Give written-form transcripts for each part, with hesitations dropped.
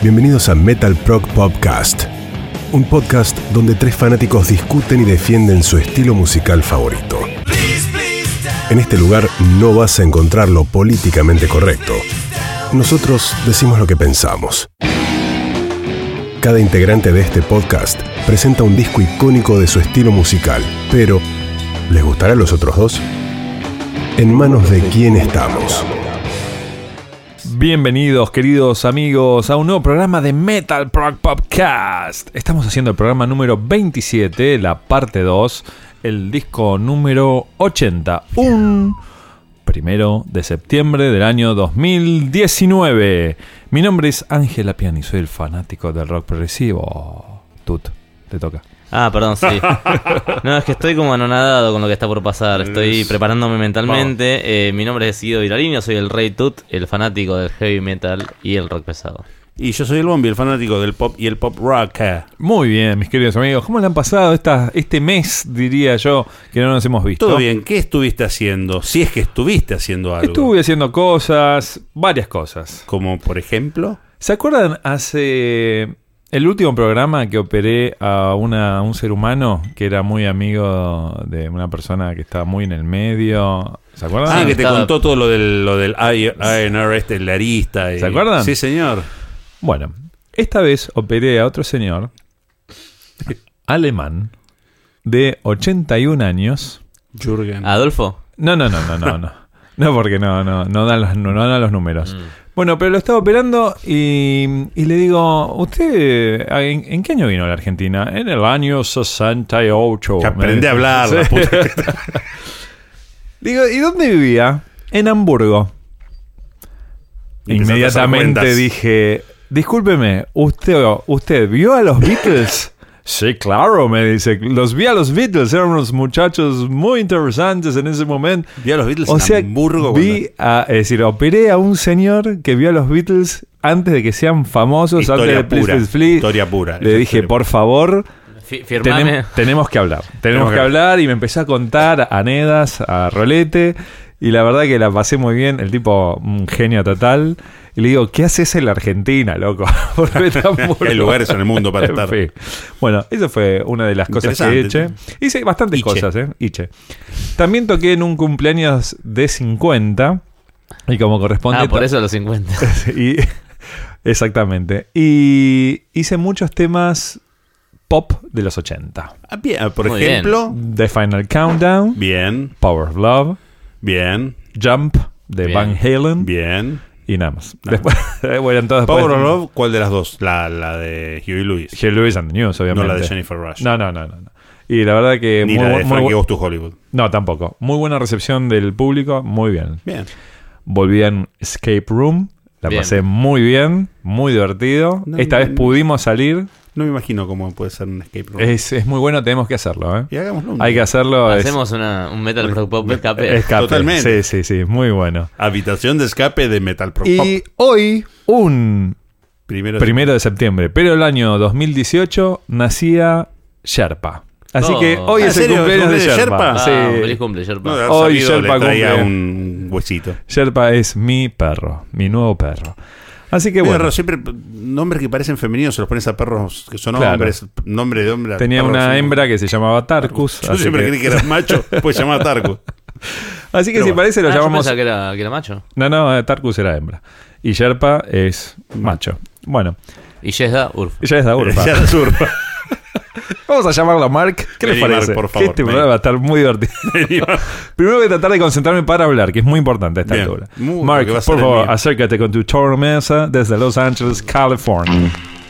Bienvenidos a Metal Prog Podcast, un podcast donde tres fanáticos discuten y defienden su estilo musical favorito. En este lugar no vas a encontrar lo políticamente correcto. Nosotros decimos lo que pensamos. Cada integrante de este podcast presenta un disco icónico de su estilo musical, pero ¿les gustará a los otros dos? ¿En manos de quién estamos? Bienvenidos, queridos amigos, a un nuevo programa de Metal Prog Podcast. Estamos haciendo el programa número 27, la parte 2, el disco número 80, un 1 de septiembre del año 2019. Mi nombre es Ángel Apiani y soy el fanático del rock progresivo. Tut, te toca. Ah, perdón, sí. No, es que estoy como anonadado con lo que está por pasar. Estoy preparándome mentalmente. Mi nombre es Guido Vilarinho, soy el Rey Tut, el fanático del heavy metal y el rock pesado. Y yo soy el Bombi, el fanático del pop y el pop rock. Muy bien, mis queridos amigos. ¿Cómo le han pasado este mes, diría yo, que no nos hemos visto? Todo bien. ¿Qué estuviste haciendo? Si es que estuviste haciendo algo. Estuve haciendo cosas, varias cosas. Como por ejemplo... ¿Se acuerdan hace... el último programa que operé a un ser humano que era muy amigo de una persona que estaba muy en el medio? ¿Se acuerdan? Ah, que te contó todo lo del INR, el arista. ¿Se acuerdan? Sí, señor. Bueno, esta vez operé a otro señor alemán de 81 años. Jürgen. ¿Adolfo? No, porque no dan los números. Bueno, pero lo estaba operando y le digo, ¿usted en qué año vino a la Argentina? En el año 68. Que aprende a hablar, sí. la puta. Digo, ¿y dónde vivía? En Hamburgo. Inmediatamente dije, discúlpeme, ¿usted vio a los Beatles? Sí, claro, me dice. Los vi a los Beatles, eran unos muchachos muy interesantes en ese momento. Vi a los Beatles en Hamburgo. Operé a un señor que vio a los Beatles antes de que sean famosos, Historia antes de pura. Please Please. Historia pura. Le dije, por favor, Firmame. tenemos que hablar. Tenemos que hablar, y me empezó a contar a Nedas, a Rolete, y la verdad que la pasé muy bien. El tipo, un genio total. Y le digo, ¿qué haces en la Argentina, loco? Hay lugares en el mundo para estar. Sí. Bueno, esa fue una de las cosas que hice. Hice bastantes cosas, Hice. También toqué en un cumpleaños de 50. Y como corresponde... Ah, por eso los 50. Exactamente. Y hice muchos temas pop de los 80. Bien, por Muy ejemplo... The Final Countdown. Bien. Power of Love. Bien. Jump de Bien. Van Halen. Bien. Y nada más. Después, bueno, Power of Love, ¿cuál de las dos? La de Huey Lewis. Huey Lewis and the News, obviamente. No la de Jennifer Rush. No. Y la verdad que... Ni la de Frankie Goes to Hollywood. No, tampoco. Muy buena recepción del público. Muy bien. Bien. Volví en Escape Room. La Bien. pasé muy bien. Muy divertido. Esta vez pudimos salir. No me imagino cómo puede ser un escape room. Es muy bueno. Tenemos que hacerlo, ¿eh? Y hagámoslo. Hay que hacerlo. Hacemos un Metal Prog Pop escape. Escape. Totalmente. Sí. Muy bueno. Habitación de escape de Metal Prog Pop. Y hoy, un Primero 1 de septiembre, pero el año 2018, nacía Sherpa. Así que hoy es el serio? cumpleaños de ¿Cumple de Sherpa. Sherpa? Sí. Feliz cumple, Sherpa. No, de haber Hoy sabido, Sherpa le traía cumple. un huesito. Sherpa es mi perro, mi nuevo perro. Así que bueno. Siempre nombres que parecen femeninos se los pones a perros que son Claro. hombres. Nombre de hombre. Tenía perros, una sí. hembra que se llamaba Tarkus. Yo siempre creí que era macho, pues se llamaba Tarkus. Así que Pero si bueno. parece lo Yo llamamos... pensaba que era macho. No, Tarkus era hembra. Y Sherpa es macho. Bueno, Y Yesda, Urf. ya es la urpa. Ya era surpa. Vamos a llamarlo a Mark. ¿Qué les Vení, parece? Mark, por Que favor, este vení. programa va a estar muy divertido. Primero voy a tratar de concentrarme para hablar, que es muy importante a esta Bien. altura. Muy, Mark, porque va a ser por el favor, mío. acércate con tu tormesa desde Los Ángeles, California.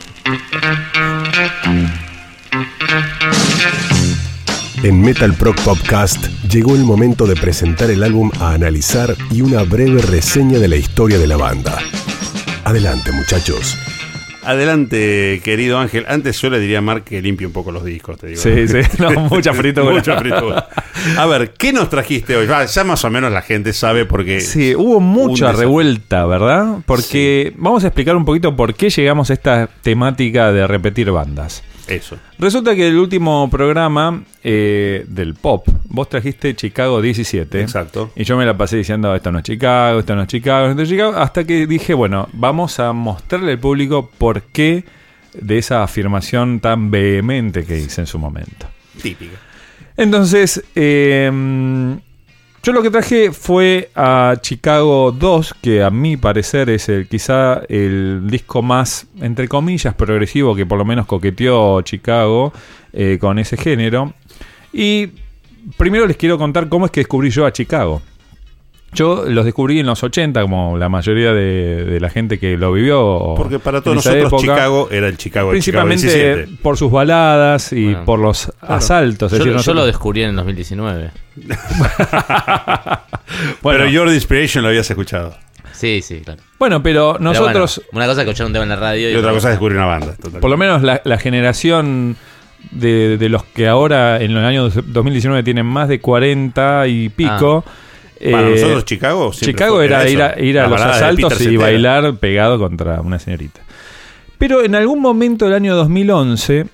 En Metal Prog Podcast llegó el momento de presentar el álbum a analizar y una breve reseña de la historia de la banda. Adelante, muchachos. Adelante, querido Ángel. Antes yo le diría a Mark que limpie un poco los discos, te digo. Sí, no, mucha fritura. Mucha fritura. A ver, ¿qué nos trajiste hoy? Ya más o menos la gente sabe porque... Sí, hubo mucha revuelta, ¿verdad? Porque vamos a explicar un poquito por qué llegamos a esta temática de repetir bandas. Eso. Resulta que el último programa del pop, vos trajiste Chicago 17. Exacto. Y yo me la pasé diciendo, esto no es Chicago, esto no es Chicago, esto no es Chicago, hasta que dije, bueno, vamos a mostrarle al público por qué de esa afirmación tan vehemente que hice en su momento. Típica. Entonces, yo lo que traje fue a Chicago 2, que a mi parecer es quizá el disco más, entre comillas, progresivo que por lo menos coqueteó Chicago con ese género. Y primero les quiero contar cómo es que descubrí yo a Chicago. Yo los descubrí en los 80, como la mayoría de la gente que lo vivió. Porque para todos en esa nosotros época, Chicago era el Chicago del principalmente Chicago 17. por sus baladas y por los asaltos. Es decir, Yo lo descubrí en el 2019. Bueno, Pero Your Inspiration lo habías escuchado. Sí, claro. bueno, pero nosotros, Pero bueno, una cosa es escuchar un tema en la radio Y otra cosa es descubrir una banda. Totalmente. por lo menos la generación de los que ahora en el año 2019 tienen más de 40 y pico. Para nosotros Chicago siempre Chicago fue era eso. ir a La los balada de asaltos Peter y Cetera. bailar pegado contra una señorita. Pero en algún momento del año 2011,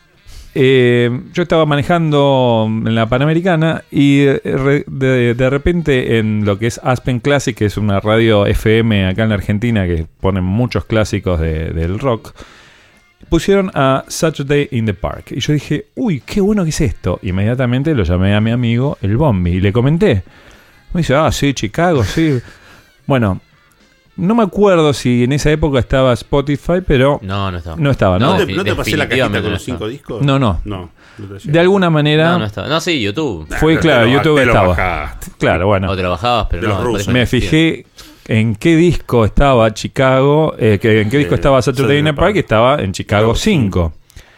yo estaba manejando en la Panamericana y de repente en lo que es Aspen Classic, que es una radio FM acá en la Argentina que ponen muchos clásicos del rock, pusieron a Saturday in the Park. Y yo dije, uy, qué bueno que es esto. Inmediatamente lo llamé a mi amigo, el Bombi, y le comenté. Me dice, sí, Chicago, sí. Bueno, no me acuerdo si en esa época estaba Spotify, pero No estaba. no estaba, ¿no? ¿No te pasé la cajita con los Definitivamente 5 no discos? No. Te De alguna manera No estaba. No, sí, YouTube. fue claro, YouTube estaba. Bajaste. Claro, bueno. O te lo bajabas, pero De no. los rusos. parece Me que fijé en qué disco estaba Chicago, en qué disco estaba Saturday in the Park, y estaba en Chicago 5.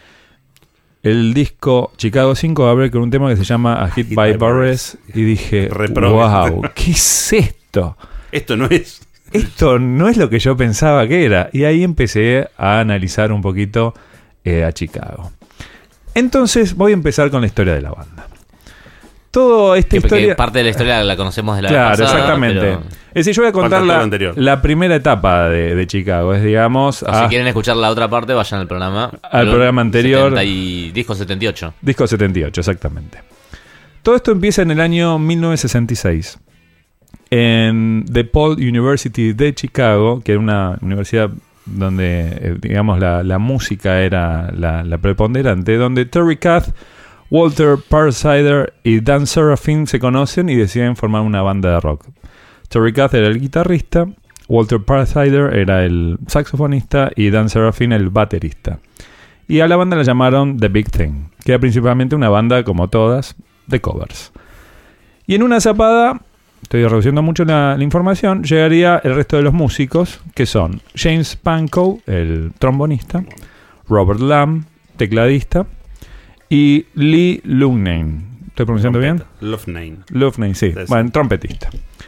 El disco Chicago 5 abre con un tema que se llama A Hit by Buress y dije, Reprobé. wow, ¿qué es esto? Esto no es. Esto no es lo que yo pensaba que era. Y ahí empecé a analizar un poquito a Chicago. Entonces voy a empezar con la historia de la banda. Toda esta Porque historia... parte de la historia la conocemos de la Claro, pasada, exactamente. pero- Es decir, yo voy a contar Falta todo lo anterior. la primera etapa de Chicago. Es, digamos, O si quieren escuchar la otra parte, vayan al programa. Al programa anterior. Disco 78. Disco 78, exactamente. Todo esto empieza en el año 1966. En DePaul University de Chicago, que era una universidad donde, digamos, la música era la preponderante, donde Terry Kath, Walter Parsider y Dan Serafin se conocen y deciden formar una banda de rock. Terry Kath era el guitarrista, Walter Parsider era el saxofonista y Dan Serafin el baterista. Y a la banda la llamaron The Big Thing, que era principalmente una banda, como todas, de covers. Y en una zapada, estoy reduciendo mucho la información, llegaría el resto de los músicos, que son James Pankow, el trombonista, Robert Lamb, tecladista, y Lee Loughnane. ¿Estoy pronunciando bien? Love Name. Loughnane, sí. Sí. Bueno, trompetista.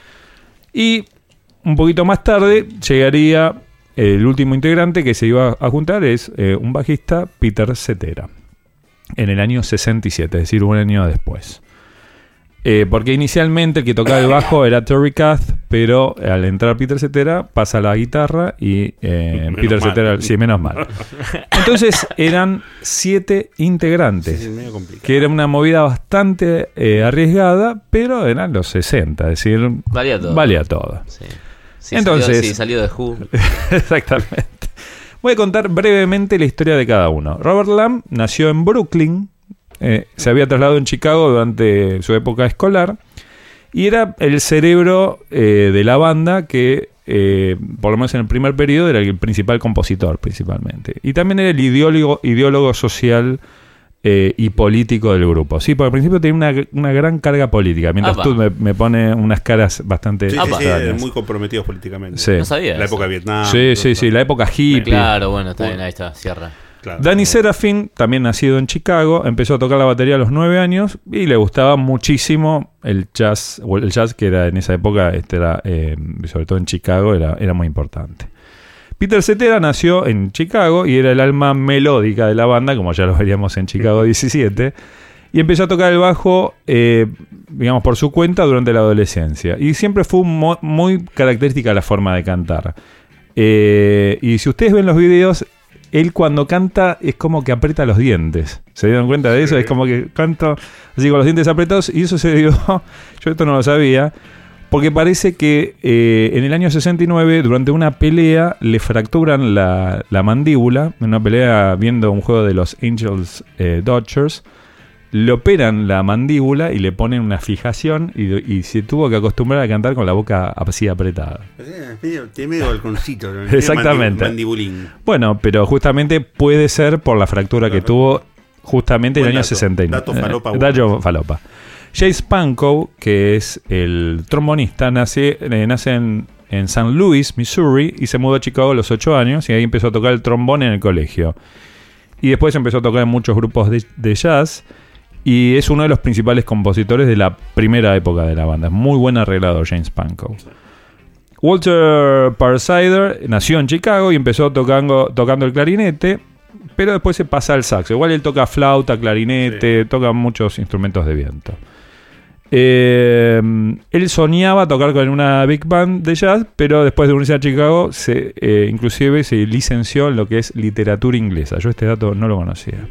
Y un poquito más tarde llegaría el último integrante que se iba a juntar, es un bajista, Peter Cetera, en el año 67, es decir, un año después. Porque inicialmente el que tocaba el bajo era Terry Kath, pero al entrar Peter Cetera pasa la guitarra y Peter mal. Cetera, sí, menos mal. Entonces eran 7 integrantes, Sí, medio complicado. que era una movida bastante arriesgada, pero eran los 60, es decir, Valía todo. valía todo. Sí. Sí, Entonces- salió de Who. Exactamente. Voy a contar brevemente la historia de cada uno. Robert Lamb nació en Brooklyn, se había trasladado en Chicago durante su época escolar y era el cerebro de la banda que, por lo menos en el primer periodo, era el principal compositor principalmente. Y también era el ideólogo social y político del grupo. Sí, porque al principio tenía una gran carga política, mientras Apa. tú me pones unas caras bastante Sí, extrañas. muy comprometidos políticamente. Sí. No sabía. La eso. época de Vietnam. Sí, la época hippie. Claro, bueno, está bien, ahí está, cierra. Claro. Danny Serafin, también nacido en Chicago, empezó a tocar la batería a los 9 años y le gustaba muchísimo el jazz, o el jazz que era en esa época, era, sobre todo en Chicago, era muy importante. Peter Cetera nació en Chicago y era el alma melódica de la banda, como ya lo veríamos en Chicago 17, y empezó a tocar el bajo, digamos, por su cuenta durante la adolescencia. Y siempre fue muy característica la forma de cantar. Y si ustedes ven los videos, él cuando canta es como que aprieta los dientes. ¿Se dieron cuenta de eso? Es como que canta así con los dientes apretados, y eso se dio, yo esto no lo sabía, porque parece que en el año 69, durante una pelea, le fracturan la mandíbula, en una pelea viendo un juego de los Angels Dodgers. Le operan la mandíbula y le ponen una fijación y se tuvo que acostumbrar a cantar con la boca así apretada. Tiene medio balconcito, ¿no? Exactamente. Mandibulín. Bueno, pero justamente puede ser por la fractura que tuvo justamente en el año 69. Dato falopa. Dato falopa. Chase Pankow, que es el trombonista, nace en St. Louis, Missouri, y se mudó a Chicago a los 8 años, y ahí empezó a tocar el trombón en el colegio. Y después empezó a tocar en muchos grupos de jazz. Y es uno de los principales compositores de la primera época de la banda. Es muy buen arreglador, James Pankow. Walter Parsider nació en Chicago y empezó tocando el clarinete, pero después se pasa al saxo. Igual él toca flauta, clarinete, toca muchos instrumentos de viento. Él soñaba tocar con una big band de jazz, pero después de unirse a Chicago, inclusive se licenció en lo que es literatura inglesa. Yo este dato no lo conocía.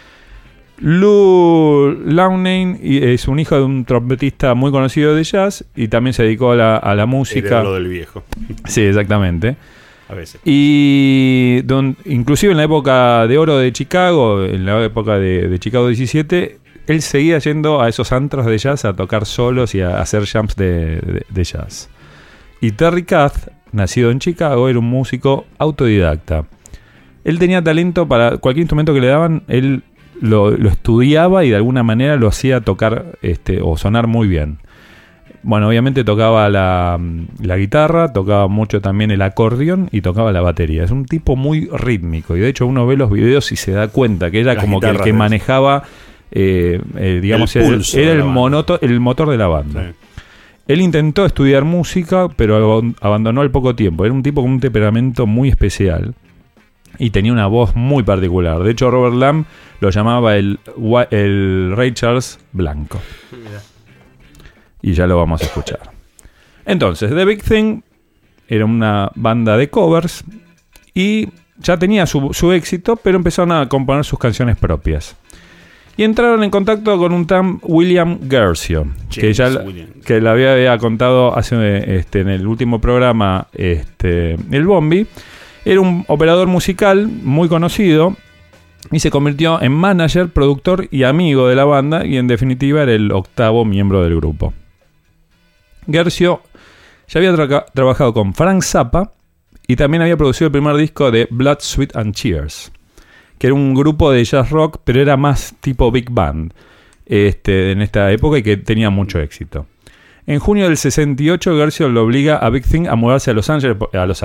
Lou Loughnane es un hijo de un trompetista muy conocido de jazz y también se dedicó a la música. Era lo del viejo. Sí, exactamente. A veces. Y inclusive en la época de oro de Chicago, en la época de Chicago 17, él seguía yendo a esos antros de jazz a tocar solos y a hacer jams de jazz. Y Terry Kath, nacido en Chicago, era un músico autodidacta. Él tenía talento para cualquier instrumento que le daban, él lo estudiaba y de alguna manera lo hacía tocar o sonar muy bien. Bueno, obviamente tocaba la guitarra, tocaba mucho también el acordeón y tocaba la batería. Es un tipo muy rítmico y de hecho uno ve los videos y se da cuenta que era como que el que manejaba, digamos, era el motor de la banda. Sí. Él intentó estudiar música, pero abandonó al poco tiempo. Era un tipo con un temperamento muy especial y tenía una voz muy particular. De hecho, Robert Lamb lo llamaba el Ray Charles blanco. Y ya lo vamos a escuchar. Entonces, The Big Thing era una banda de covers y ya tenía su éxito, pero empezaron a componer sus canciones propias. Y entraron en contacto con un tal William Guercio, que le había contado en el último programa, el Bombi. Era un operador musical muy conocido y se convirtió en manager, productor y amigo de la banda, y en definitiva era el 8º miembro del grupo. Guercio ya había trabajado con Frank Zappa y también había producido el primer disco de Blood, Sweat and Tears, que era un grupo de jazz rock, pero era más tipo big band en esta época y que tenía mucho éxito. En junio del 68, Guercio lo obliga a Big Thing a mudarse a Los Ángeles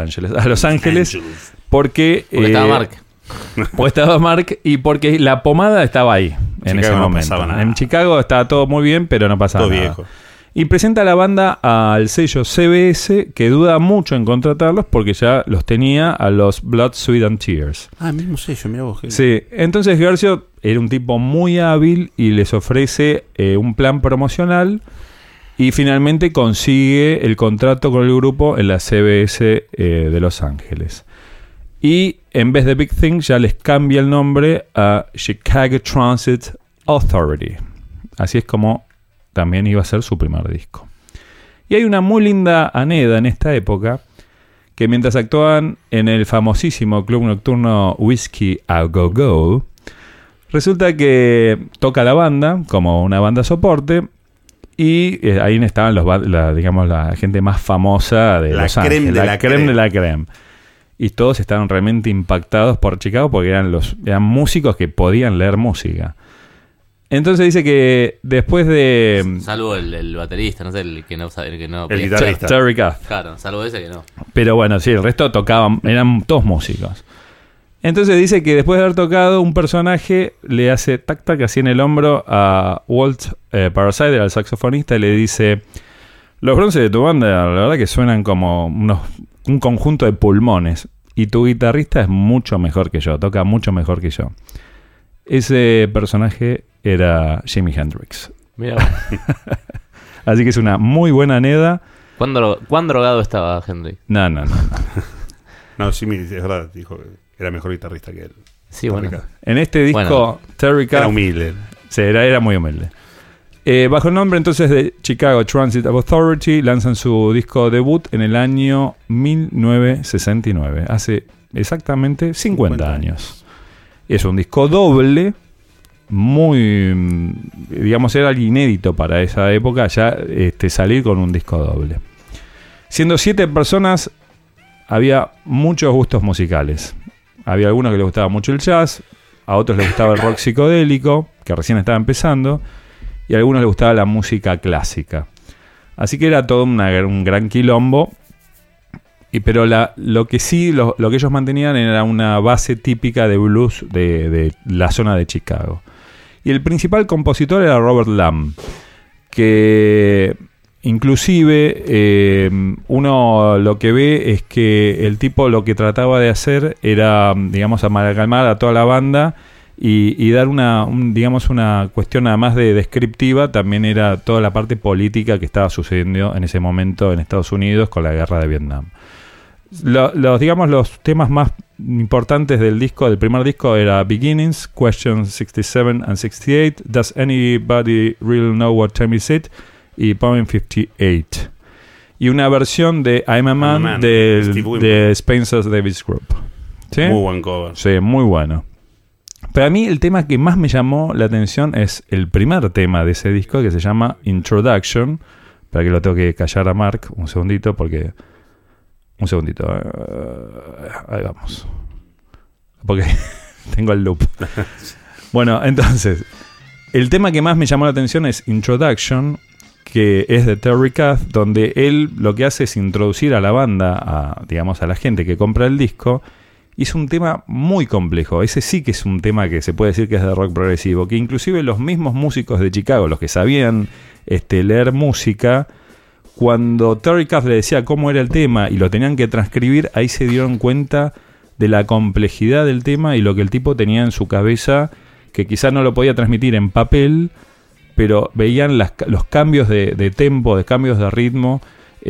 porque estaba Mark. Porque estaba Mark y porque la pomada estaba ahí en ese momento. En Chicago estaba todo muy bien, pero no pasaba nada. Viejo. Y presenta a la banda al sello CBS, que duda mucho en contratarlos porque ya los tenía a los Blood, Sweat and Tears. Ah, el mismo sello, mirá vos. Sí, entonces Guercio era un tipo muy hábil y les ofrece un plan promocional. Y finalmente consigue el contrato con el grupo en la CBS de Los Ángeles. Y en vez de Big Thing ya les cambia el nombre a Chicago Transit Authority. Así es como también iba a ser su primer disco. Y hay una muy linda anécdota en esta época, que mientras actuaban en el famosísimo club nocturno Whiskey a Go Go, resulta que toca la banda como una banda soporte. Y ahí estaban la gente más famosa de Los Ángeles, la creme de la creme. Y todos estaban realmente impactados por Chicago porque eran músicos que podían leer música. Entonces dice que después de... Salvo el baterista, no sé, el guitarrista. Terry Kath. Claro, salvo ese que no. Pero bueno, sí, el resto tocaban, eran todos músicos. Entonces dice que después de haber tocado, un personaje le hace tac-tac así en el hombro a Walt Parsider, al saxofonista, y le dice: los bronces de tu banda, la verdad que suenan como un conjunto de pulmones, y tu guitarrista es mucho mejor que yo, toca mucho mejor que yo. Ese personaje era Jimi Hendrix. Mira. Así que es una muy buena anécdota. ¿Cuán drogado estaba Hendrix? No. No, sí, es verdad, dijo era mejor guitarrista que él. Sí, bueno. En este disco, Terry Kath Era humilde. sí, era muy humilde. Bajo el nombre entonces de Chicago Transit Authority, lanzan su disco debut en el año 1969, hace exactamente 50 años. Es un disco doble, muy, digamos, era algo inédito para esa época, ya salir con un disco doble. Siendo 7 personas, había muchos gustos musicales. Había algunos que les gustaba mucho el jazz, a otros les gustaba el rock psicodélico, que recién estaba empezando, y a algunos les gustaba la música clásica. Así que era todo un gran quilombo. Pero lo que ellos mantenían era una base típica de blues de la zona de Chicago. Y el principal compositor era Robert Lamm, que inclusive uno lo que ve es que el tipo lo que trataba de hacer era, digamos, amalgamar a toda la banda y dar una cuestión además de descriptiva, también era toda la parte política que estaba sucediendo en ese momento en Estados Unidos con la guerra de Vietnam. Los temas más importantes del primer disco era Beginnings, Questions 67 and 68, Does Anybody Really Know What Time Is It? Y Poem 58. Y una versión de I'm a Man de Spencer Davis Group. ¿Sí? Muy buen cover. Sí, muy bueno. Para mí el tema que más me llamó la atención es el primer tema de ese disco, que se llama Introduction. Para que lo tengo que callar a Mark un segundito porque... Un segundito. Ahí vamos. Porque tengo el loop. Bueno, entonces, el tema que más me llamó la atención es Introduction, que es de Terry Kath, donde él lo que hace es introducir a la banda, a la gente que compra el disco. Y es un tema muy complejo. Ese sí que es un tema que se puede decir que es de rock progresivo, que inclusive los mismos músicos de Chicago, los que sabían leer música, cuando Terry Kath le decía cómo era el tema y lo tenían que transcribir, ahí se dieron cuenta de la complejidad del tema y lo que el tipo tenía en su cabeza, que quizás no lo podía transmitir en papel, pero veían los cambios de tempo, de cambios de ritmo,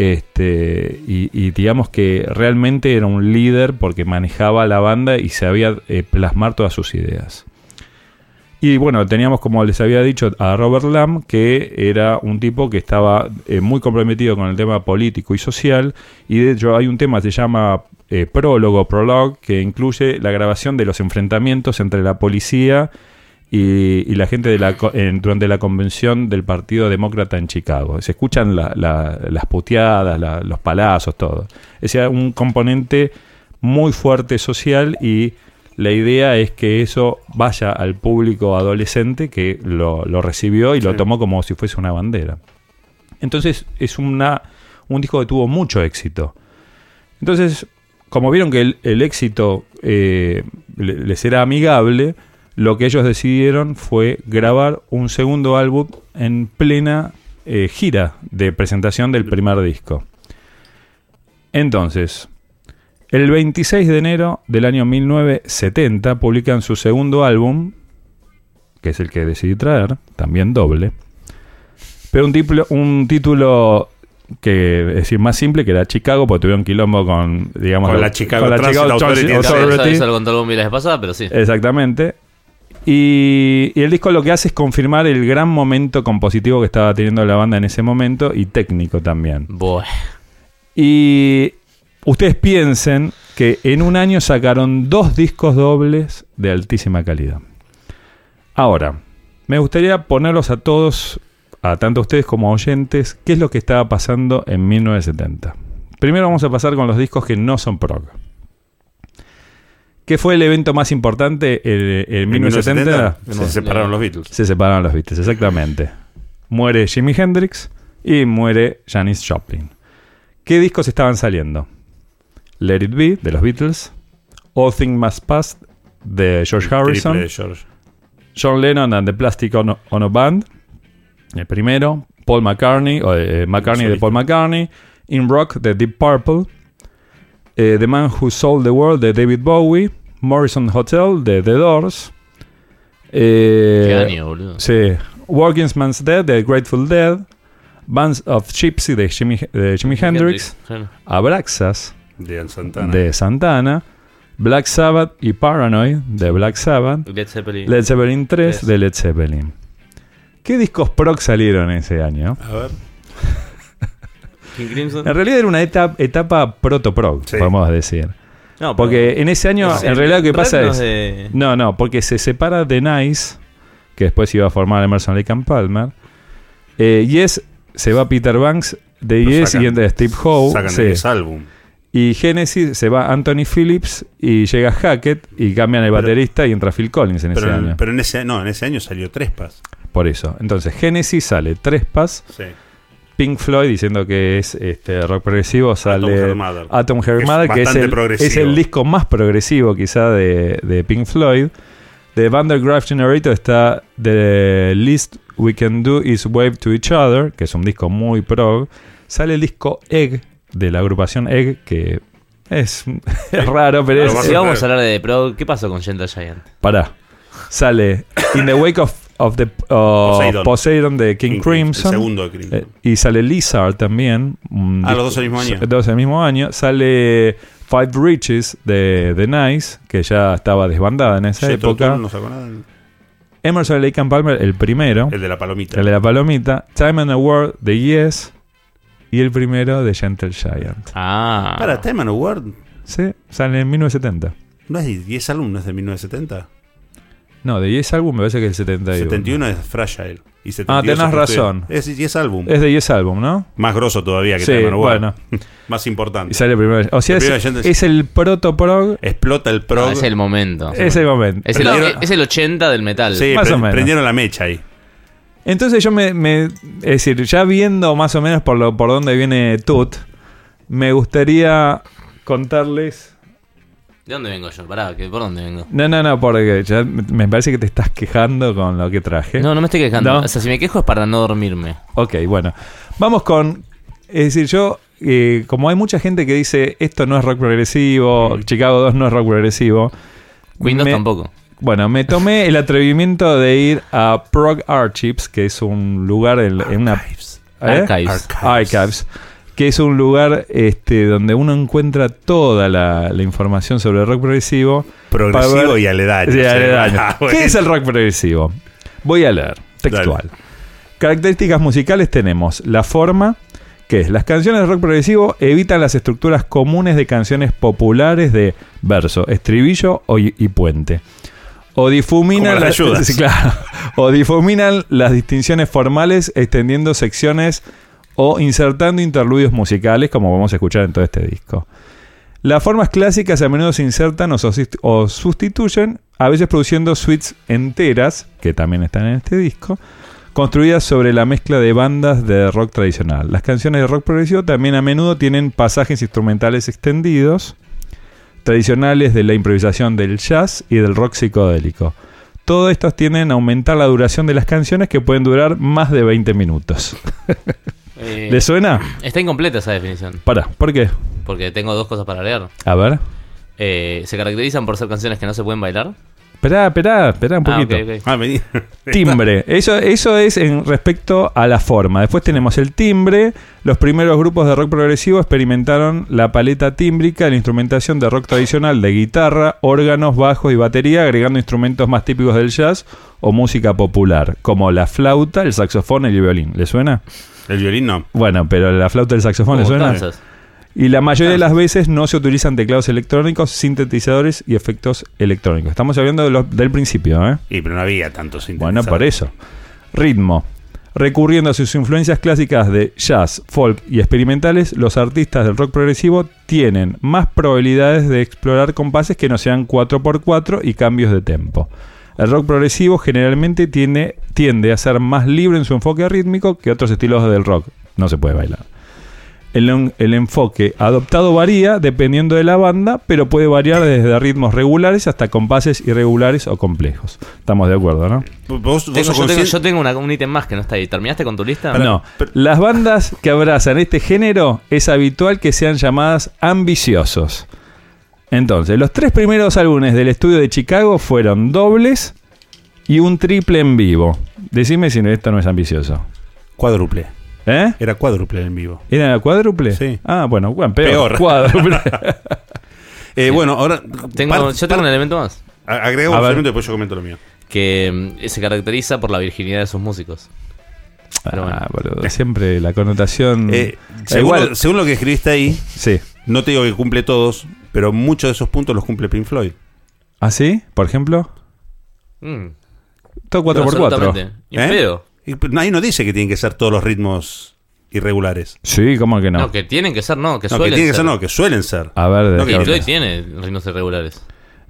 y digamos que realmente era un líder porque manejaba la banda y sabía plasmar todas sus ideas. Y bueno, teníamos, como les había dicho, a Robert Lamm, que era un tipo que estaba muy comprometido con el tema político y social, y de hecho hay un tema que se llama Prologue, que incluye la grabación de los enfrentamientos entre la policía y la gente durante la convención del Partido Demócrata en Chicago. Se escuchan las puteadas, los palazos, todo. Es un componente muy fuerte social y la idea es que eso vaya al público adolescente que lo recibió y lo tomó como si fuese una bandera. Entonces es un disco que tuvo mucho éxito. Entonces, como vieron que el éxito les era amigable, lo que ellos decidieron fue grabar un segundo álbum en plena gira de presentación del primer disco. Entonces, el 26 de enero del año 1970 publican su segundo álbum, que es el que decidí traer, también doble, pero un título que es decir más simple, que era Chicago, porque tuvieron quilombo con la Chicago Transit Authority. Eso lo contó algún miles pasada, pero sí. Exactamente. Y el disco lo que hace es confirmar el gran momento compositivo que estaba teniendo la banda en ese momento y técnico también. Buah. Y ustedes piensen que en un año sacaron 2 discos dobles de altísima calidad. Ahora, me gustaría ponerlos a todos, a tanto ustedes como oyentes, qué es lo que estaba pasando en 1970. Primero vamos a pasar con los discos que no son prog. ¿Qué fue el evento más importante en 1970? Se separaron los Beatles. Se separaron los Beatles, exactamente. Muere Jimi Hendrix y muere Janis Joplin. ¿Qué discos estaban saliendo? Let It Be, de los Beatles. All Things Must Pass, de George Harrison. John Lennon and the Plastic Ono Band, el primero. Paul McCartney, McCartney de Paul McCartney. In Rock, de Deep Purple. The Man Who Sold the World, de David Bowie. Morrison Hotel, de The Doors. Qué año, boludo. Sí. Working Man's Dead, de Grateful Dead. Bands of Gypsy, de Jimi Hendrix. Claro. Abraxas, de Santana. de Santana. Black Sabbath y Paranoid de Black Sabbath, Led Led Zeppelin 3 de Led Zeppelin. ¿Qué discos prog salieron ese año? A ver. King Crimson. En realidad era una etapa proto-prog, Sí. podemos decir. No, Porque en ese año, en realidad lo que pasa es... De... No, porque se separa de Nice, que después iba a formar Emerson, Lake and Palmer. Yes, se va Peter Banks de Lo Yes sacan. y entra Steve Howe. Sacan Sí. de ese álbum. Y Genesis se va Anthony Phillips y llega Hackett y cambian el baterista y entra Phil Collins en ese año. Pero en ese año salió Trespass. Por eso. Entonces, Genesis sale Trespass. Sí. Pink Floyd diciendo que es rock progresivo, sale Her Mother. Atom Her Es Mother, que es bastante el, progresivo. es el disco más progresivo quizá de Pink Floyd. De Van der Graaf Generator está The Least We Can Do Is Wave to Each Other, que es un disco muy prog. Sale el disco Egg, de la agrupación Egg, que es raro, pero Lo vas Si es... vamos a hablar de Pro, ¿qué pasó con Gentle Giant? Pará. Sale In the Wake of the Poseidon de King Crimson. El segundo de Crimson. Y sale Lizard también. Los dos el mismo año. Dos el mismo año. Sale Five Riches de Nice, que ya estaba desbandada en esa Jet época. O'Toole, no sacó nada. Emerson, Lake and Palmer, el primero. El de la palomita. El de la palomita. Time and Award de Yes. Y el primero de Gentle Giant. Ah. Para, Time and Award Sí, sale en 1970. no es de 10 álbum, no es de 1970. No, de Yes Album me parece que es el 71. 71 es Fragile. Y 72 tenés es razón. Es 10 álbum. Es de Yes Album, ¿no? Más grosso todavía que Sí, Time and Award. bueno. Más importante. Y sale el primero. O sea, El primero es, de Gentle- es el proto-prog. Explota el prog. Ah, es el momento. Es el momento. Es el 80 del metal. Sí, Más o menos. prendieron la mecha ahí. Entonces yo es decir, ya viendo más o menos por dónde viene Tut, me gustaría contarles... ¿De dónde vengo yo? Pará, ¿por dónde vengo? No, porque ya me parece que te estás quejando con lo que traje. No me estoy quejando. ¿No? O sea, si me quejo es para no dormirme. Ok, bueno. Vamos con... Es decir, yo... como hay mucha gente que dice esto no es rock progresivo, Chicago 2 no es rock progresivo. Queen 2 tampoco. Bueno, me tomé el atrevimiento de ir a Prog Archives, que es un lugar en una... Archives, que es un lugar donde uno encuentra toda la información sobre el rock progresivo. Progresivo y aledaño. Sí, Sí. aledaño. Ah, bueno. ¿Qué es el rock progresivo? Voy a leer, textual. Dale. Características musicales tenemos la forma, que es las canciones de rock progresivo evitan las estructuras comunes de canciones populares de verso, estribillo y puente. O difuminan, Como las de Judas. sí, claro. O difuminan las distinciones formales extendiendo secciones o insertando interludios musicales, como vamos a escuchar en todo este disco. Las formas clásicas a menudo se insertan o sustituyen, a veces produciendo suites enteras, que también están en este disco, construidas sobre la mezcla de bandas de rock tradicional. Las canciones de rock progresivo también a menudo tienen pasajes instrumentales extendidos, tradicionales de la improvisación del jazz y del rock psicodélico. Todos estos tienden a aumentar la duración de las canciones, que pueden durar más de 20 minutos. ¿Le suena? Está incompleta esa definición. Pará, ¿por qué? Porque tengo dos cosas para leer. A ver. ¿Se caracterizan por ser canciones que no se pueden bailar? Esperá un poquito. Ok. Vení. Timbre. Eso es en respecto a la forma. Después tenemos el timbre. Los primeros grupos de rock progresivo experimentaron la paleta tímbrica de la instrumentación de rock tradicional de guitarra, órganos, bajos y batería, agregando instrumentos más típicos del jazz o música popular, como la flauta, el saxofón y el violín. ¿Le suena? El violín no. Bueno, pero la flauta y el saxofón ¿le ¿Cómo suena? danzas? Y la mayoría de las veces no se utilizan teclados electrónicos, sintetizadores y efectos electrónicos. Estamos hablando del principio, ¿eh? Y pero no había tantos Bueno, por eso. Ritmo. Recurriendo a sus influencias clásicas de jazz, folk y experimentales, los artistas del rock progresivo tienen más probabilidades de explorar compases que no sean 4x4 y cambios de tempo. El rock progresivo generalmente tiende a ser más libre en su enfoque rítmico que otros estilos del rock. No se puede bailar. El enfoque adoptado varía dependiendo de la banda, pero puede variar desde ritmos regulares hasta compases irregulares o complejos. Estamos de acuerdo, ¿no? Yo tengo un ítem más que no está ahí. ¿Terminaste con tu lista? No. Las bandas que abrazan este género es habitual que sean llamadas ambiciosos. Entonces, los 3 primeros álbumes del estudio de Chicago fueron dobles y un triple en vivo. Decime si esto no es ambicioso. Cuádruple. ¿Eh? Era cuádruple en vivo. ¿Era cuádruple? Sí. Ah, bueno, peor. Peor. Cuádruple. Bueno, ahora... yo tengo un elemento más. Agregamos un elemento y después yo comento lo mío. Que se caracteriza por la virginidad de sus músicos. Pero bueno. Boludo, siempre la connotación... según lo que escribiste ahí, sí. No te digo que cumple todos, pero muchos de esos puntos los cumple Pink Floyd. ¿Ah, sí? ¿Por ejemplo? Todo 4x4. ¿Y pedo? Ahí no dice que tienen que ser todos los ritmos irregulares. Sí, ¿cómo que no? No, que tienen que ser, que suelen que tienen que ser. ser, que suelen ser. A ver, no, que Pink Floyd tiene ritmos irregulares.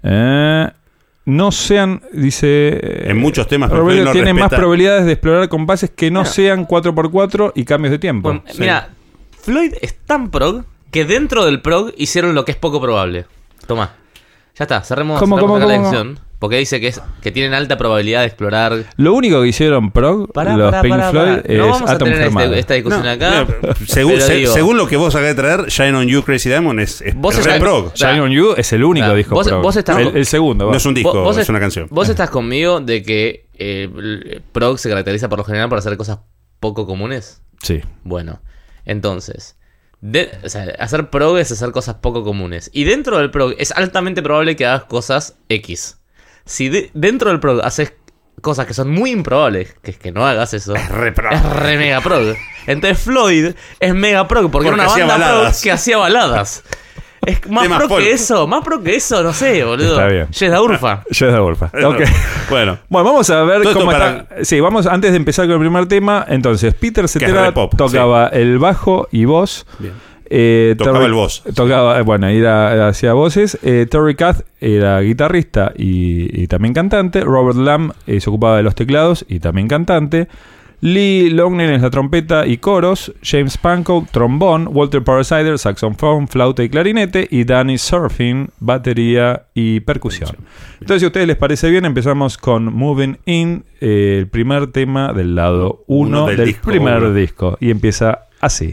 No sean, dice... En muchos temas Pink Floyd no tienen respeta... más probabilidades de explorar compases que no sean 4x4 y cambios de tiempo. Bueno, mira, Floyd es tan prog que dentro del prog hicieron lo que es poco probable. Tomá. Ya está, cerremos la lección. Porque dice que tienen alta probabilidad de explorar. Lo único que hicieron prog, los Pink Floyd, es Atom Heart. Esta discusión acá. Según lo que vos acabas de traer, Shine on You, Crazy Diamond es prog. Shine on You es el único disco prog. El segundo. No es un disco, es una canción. Vos estás conmigo de que el prog se caracteriza por lo general por hacer cosas poco comunes. Sí. Bueno, entonces... hacer prog es hacer cosas poco comunes. Y dentro del prog es altamente probable que hagas cosas X. Si dentro del prog haces cosas que son muy improbables, que es que no hagas eso, es re mega prog. Entonces Floyd es mega prog porque era una banda prog que hacía baladas. Es más pro que eso, no sé, boludo. Está bien. Jedda Urfa. Okay. Bueno, vamos a ver cómo está. Sí, vamos antes de empezar con el primer tema. Entonces, Peter Cetera tocaba el bajo y voz. Bien. Tocaba el voz. Hacía voces. Terry Kath era guitarrista y también cantante. Robert Lamb se ocupaba de los teclados y también cantante. Lee Longnen es la trompeta y coros, James Pankow, trombón, Walter Parasider, saxofón, flauta y clarinete, y Danny Surfin, batería y percusión. Entonces, si a ustedes les parece bien, empezamos con Moving In, el primer tema del lado 1 del primer disco, y empieza así.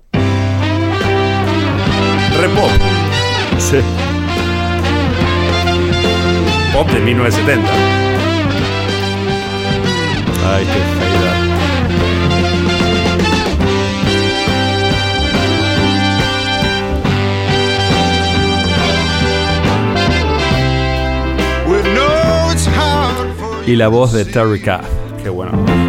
Repop. Sí. Pop de 1970. Ay, qué feidad. Y la voz de Terry Kath. Qué bueno.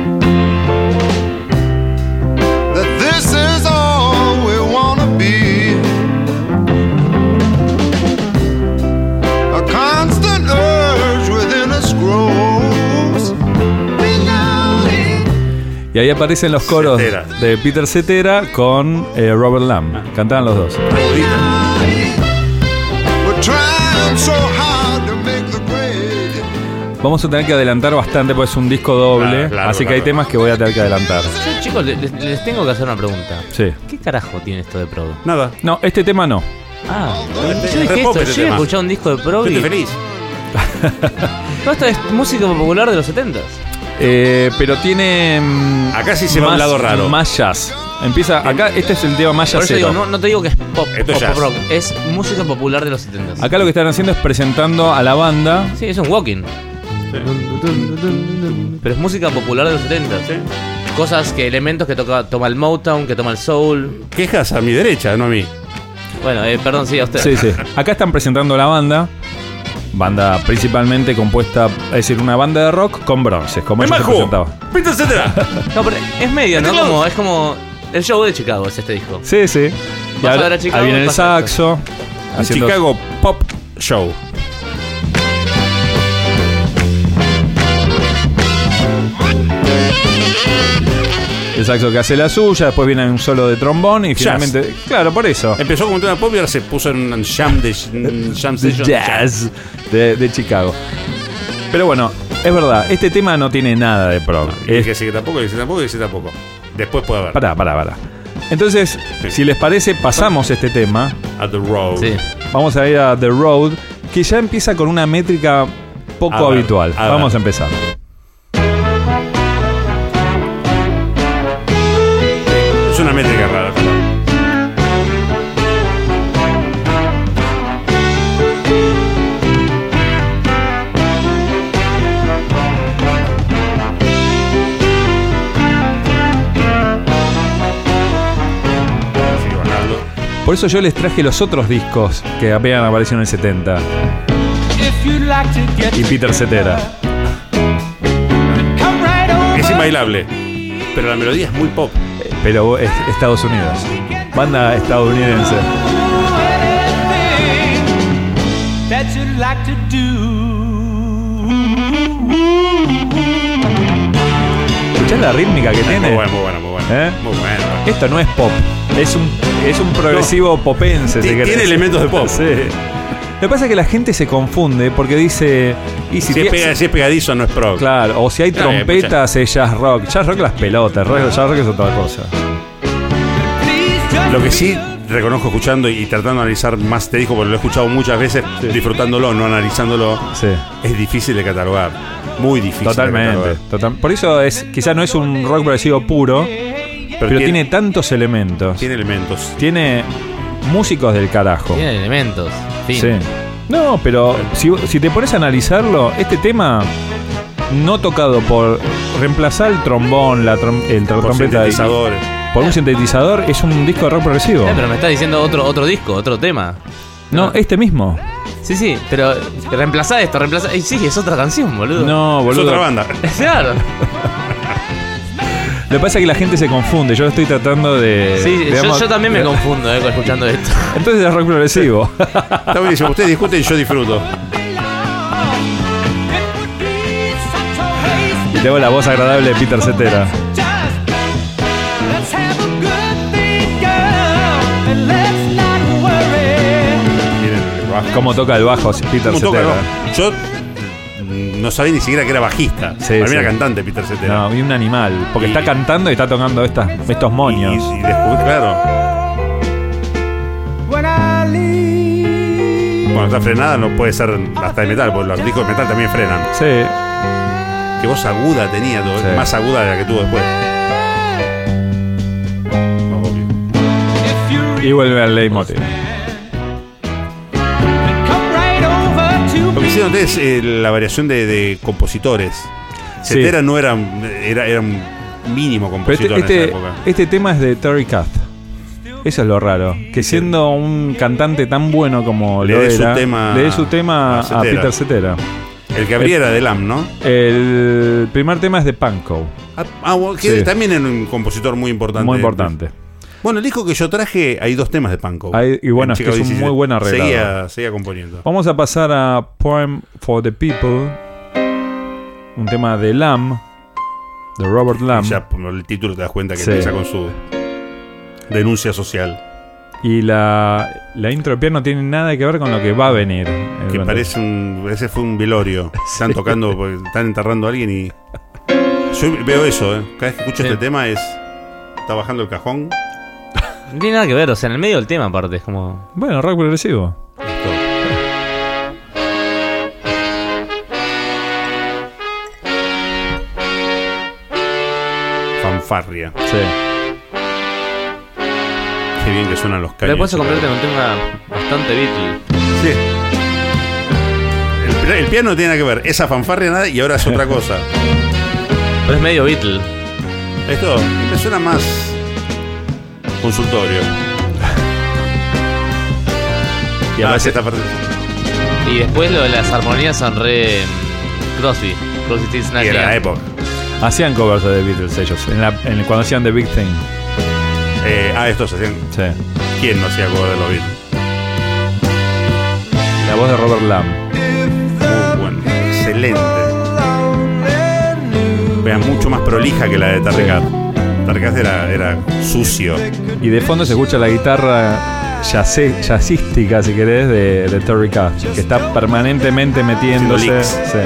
Y ahí aparecen los coros de Peter Cetera con Robert Lamb. Cantaban los dos. Vamos a tener que adelantar bastante porque es un disco doble. Así que hay temas que voy a tener que adelantar. Yo, chicos, les tengo que hacer una pregunta. Sí. ¿Qué carajo tiene esto de prog? Nada. No, este tema no. Yo dije esto. Yo he escuchado un disco de prog y... feliz. No, esto es música popular de los 70s. Pero tiene... acá sí se va a un lado raro. Más jazz. Empieza... Acá este es el tema más jazzero. No te digo que es pop rock. Es música popular de los 70s. Acá lo que están haciendo es presentando a la banda. Sí, es un walking. Sí. Pero es música popular de los 70. ¿Sí? Cosas elementos que toma el Motown, que toma el soul. Quejas a mi derecha, no a mí. Bueno, perdón, sí, a usted. Sí. Acá están presentando la banda. Banda principalmente compuesta, es decir, una banda de rock con bronces, como ellos se presentaba. No, pero es medio, ¿no? Es como el show de Chicago, es este disco. Sí. Y ahora ahí viene el saxo. Chicago Pop Show. El saxo que hace la suya, después viene un solo de trombón y finalmente... Claro, por eso. Empezó como un tema pop y ahora se puso en un jam de jazz de Chicago. Pero bueno, es verdad, este tema no tiene nada de prog. Que sí que tampoco. Después puede haber. Pará. Entonces, si les parece, pasamos este tema. A The Road. Sí. Vamos a ir a The Road, que ya empieza con una métrica poco habitual. Vamos a empezar. Es una métrica rara. Sigue bajando. Por eso yo les traje los otros discos que apenas aparecieron en el 70. Y Peter Cetera. Es inbailable, pero la melodía es muy pop. Pero es Estados Unidos. Banda estadounidense. ¿Escuchás la rítmica que tiene? Muy bueno. Muy bueno. Esto no es pop. Es un progresivo popense. Tiene elementos de pop. Sí. Lo que pasa es que la gente se confunde porque dice... Y si es pegadizo no es prog. Claro, o si hay trompetas es jazz rock. Jazz rock las pelotas, jazz rock es otra cosa. Lo que sí reconozco escuchando y tratando de analizar más este disco, porque lo he escuchado muchas veces, disfrutándolo, no analizándolo, es difícil de catalogar. Muy difícil. Totalmente. Por eso quizás no es un rock progresivo puro, pero tiene tantos elementos. Tiene elementos. Tiene músicos del carajo. Tiene elementos. Fin. Sí. No, pero si te pones a analizarlo, este tema no tocado por reemplazar el trombón, el trompeta por un sintetizador, es un disco de rock progresivo. Pero me estás diciendo otro disco, otro tema. No, este mismo. Sí, pero reemplazá esto, sí, es otra canción, boludo. No, boludo. Es otra banda. Claro. Lo que pasa es que la gente se confunde. Yo estoy tratando de... Sí, yo también me confundo escuchando esto. Entonces es rock progresivo. Está buenísimo. Ustedes discuten y yo disfruto. Y tengo la voz agradable de Peter Cetera. ¿Cómo toca el bajo Peter Cetera? Yo no sabía ni siquiera que era bajista. Sí, Para mí era cantante Peter Cetera. No, y un animal. Porque está cantando y está tocando estos moños. Y descubrí, claro. Bueno, esta frenada no puede ser hasta de metal, porque los discos de metal también frenan. Sí. Qué voz aguda tenía, más aguda de la que tuvo después. Y vuelve al leitmotiv. Lo que sí noté es la variación de compositores. Cetera no era un mínimo compositor en esa época. Este tema es de Terry Kath. Eso es lo raro. Que siendo un cantante tan bueno como le dé su tema a Peter Cetera. El que abría era de Lamb, ¿no? El primer tema es de Pankow. También era un compositor muy importante. Muy importante. Bueno, el disco que yo traje, hay 2 temas de Pankow. Y bueno, es que es un muy buen arreglado. Seguía componiendo. Vamos a pasar a Poem for the People. Un tema de Lamb, de Robert Lamb. Ya por el título te das cuenta que empieza con su denuncia social. Y la intro de piano no tiene nada que ver con lo que va a venir. Que parece ese fue un velorio. Están tocando, porque están enterrando a alguien y... Yo veo eso, cada vez que escucho este tema está bajando el cajón. No tiene nada que ver, o sea, en el medio del tema aparte, es como... Bueno, rock progresivo. Fanfarria. Sí. Qué bien que suenan los caños. Después se convierte en un tema bastante Beatle. Sí. El piano no tiene nada que ver. Esa fanfarria nada y ahora es otra cosa. Pero es medio Beatle. Esto me suena más consultorio. Y además esta parte. Y después las armonías son re Crosby, Stills, Nash. Y en la época. Hacían covers de The Beatles ellos, cuando hacían The Big Thing. Estos hacían. Sí. ¿Quién no hacía cover de los Beatles? La voz de Robert Lamb. Muy bueno, excelente. Vean, mucho más prolija que la de Terry Kath. Terry Kath era sucio. Y de fondo se escucha la guitarra jazzística, si querés, de Terry Kath, que está permanentemente metiéndose. Sí.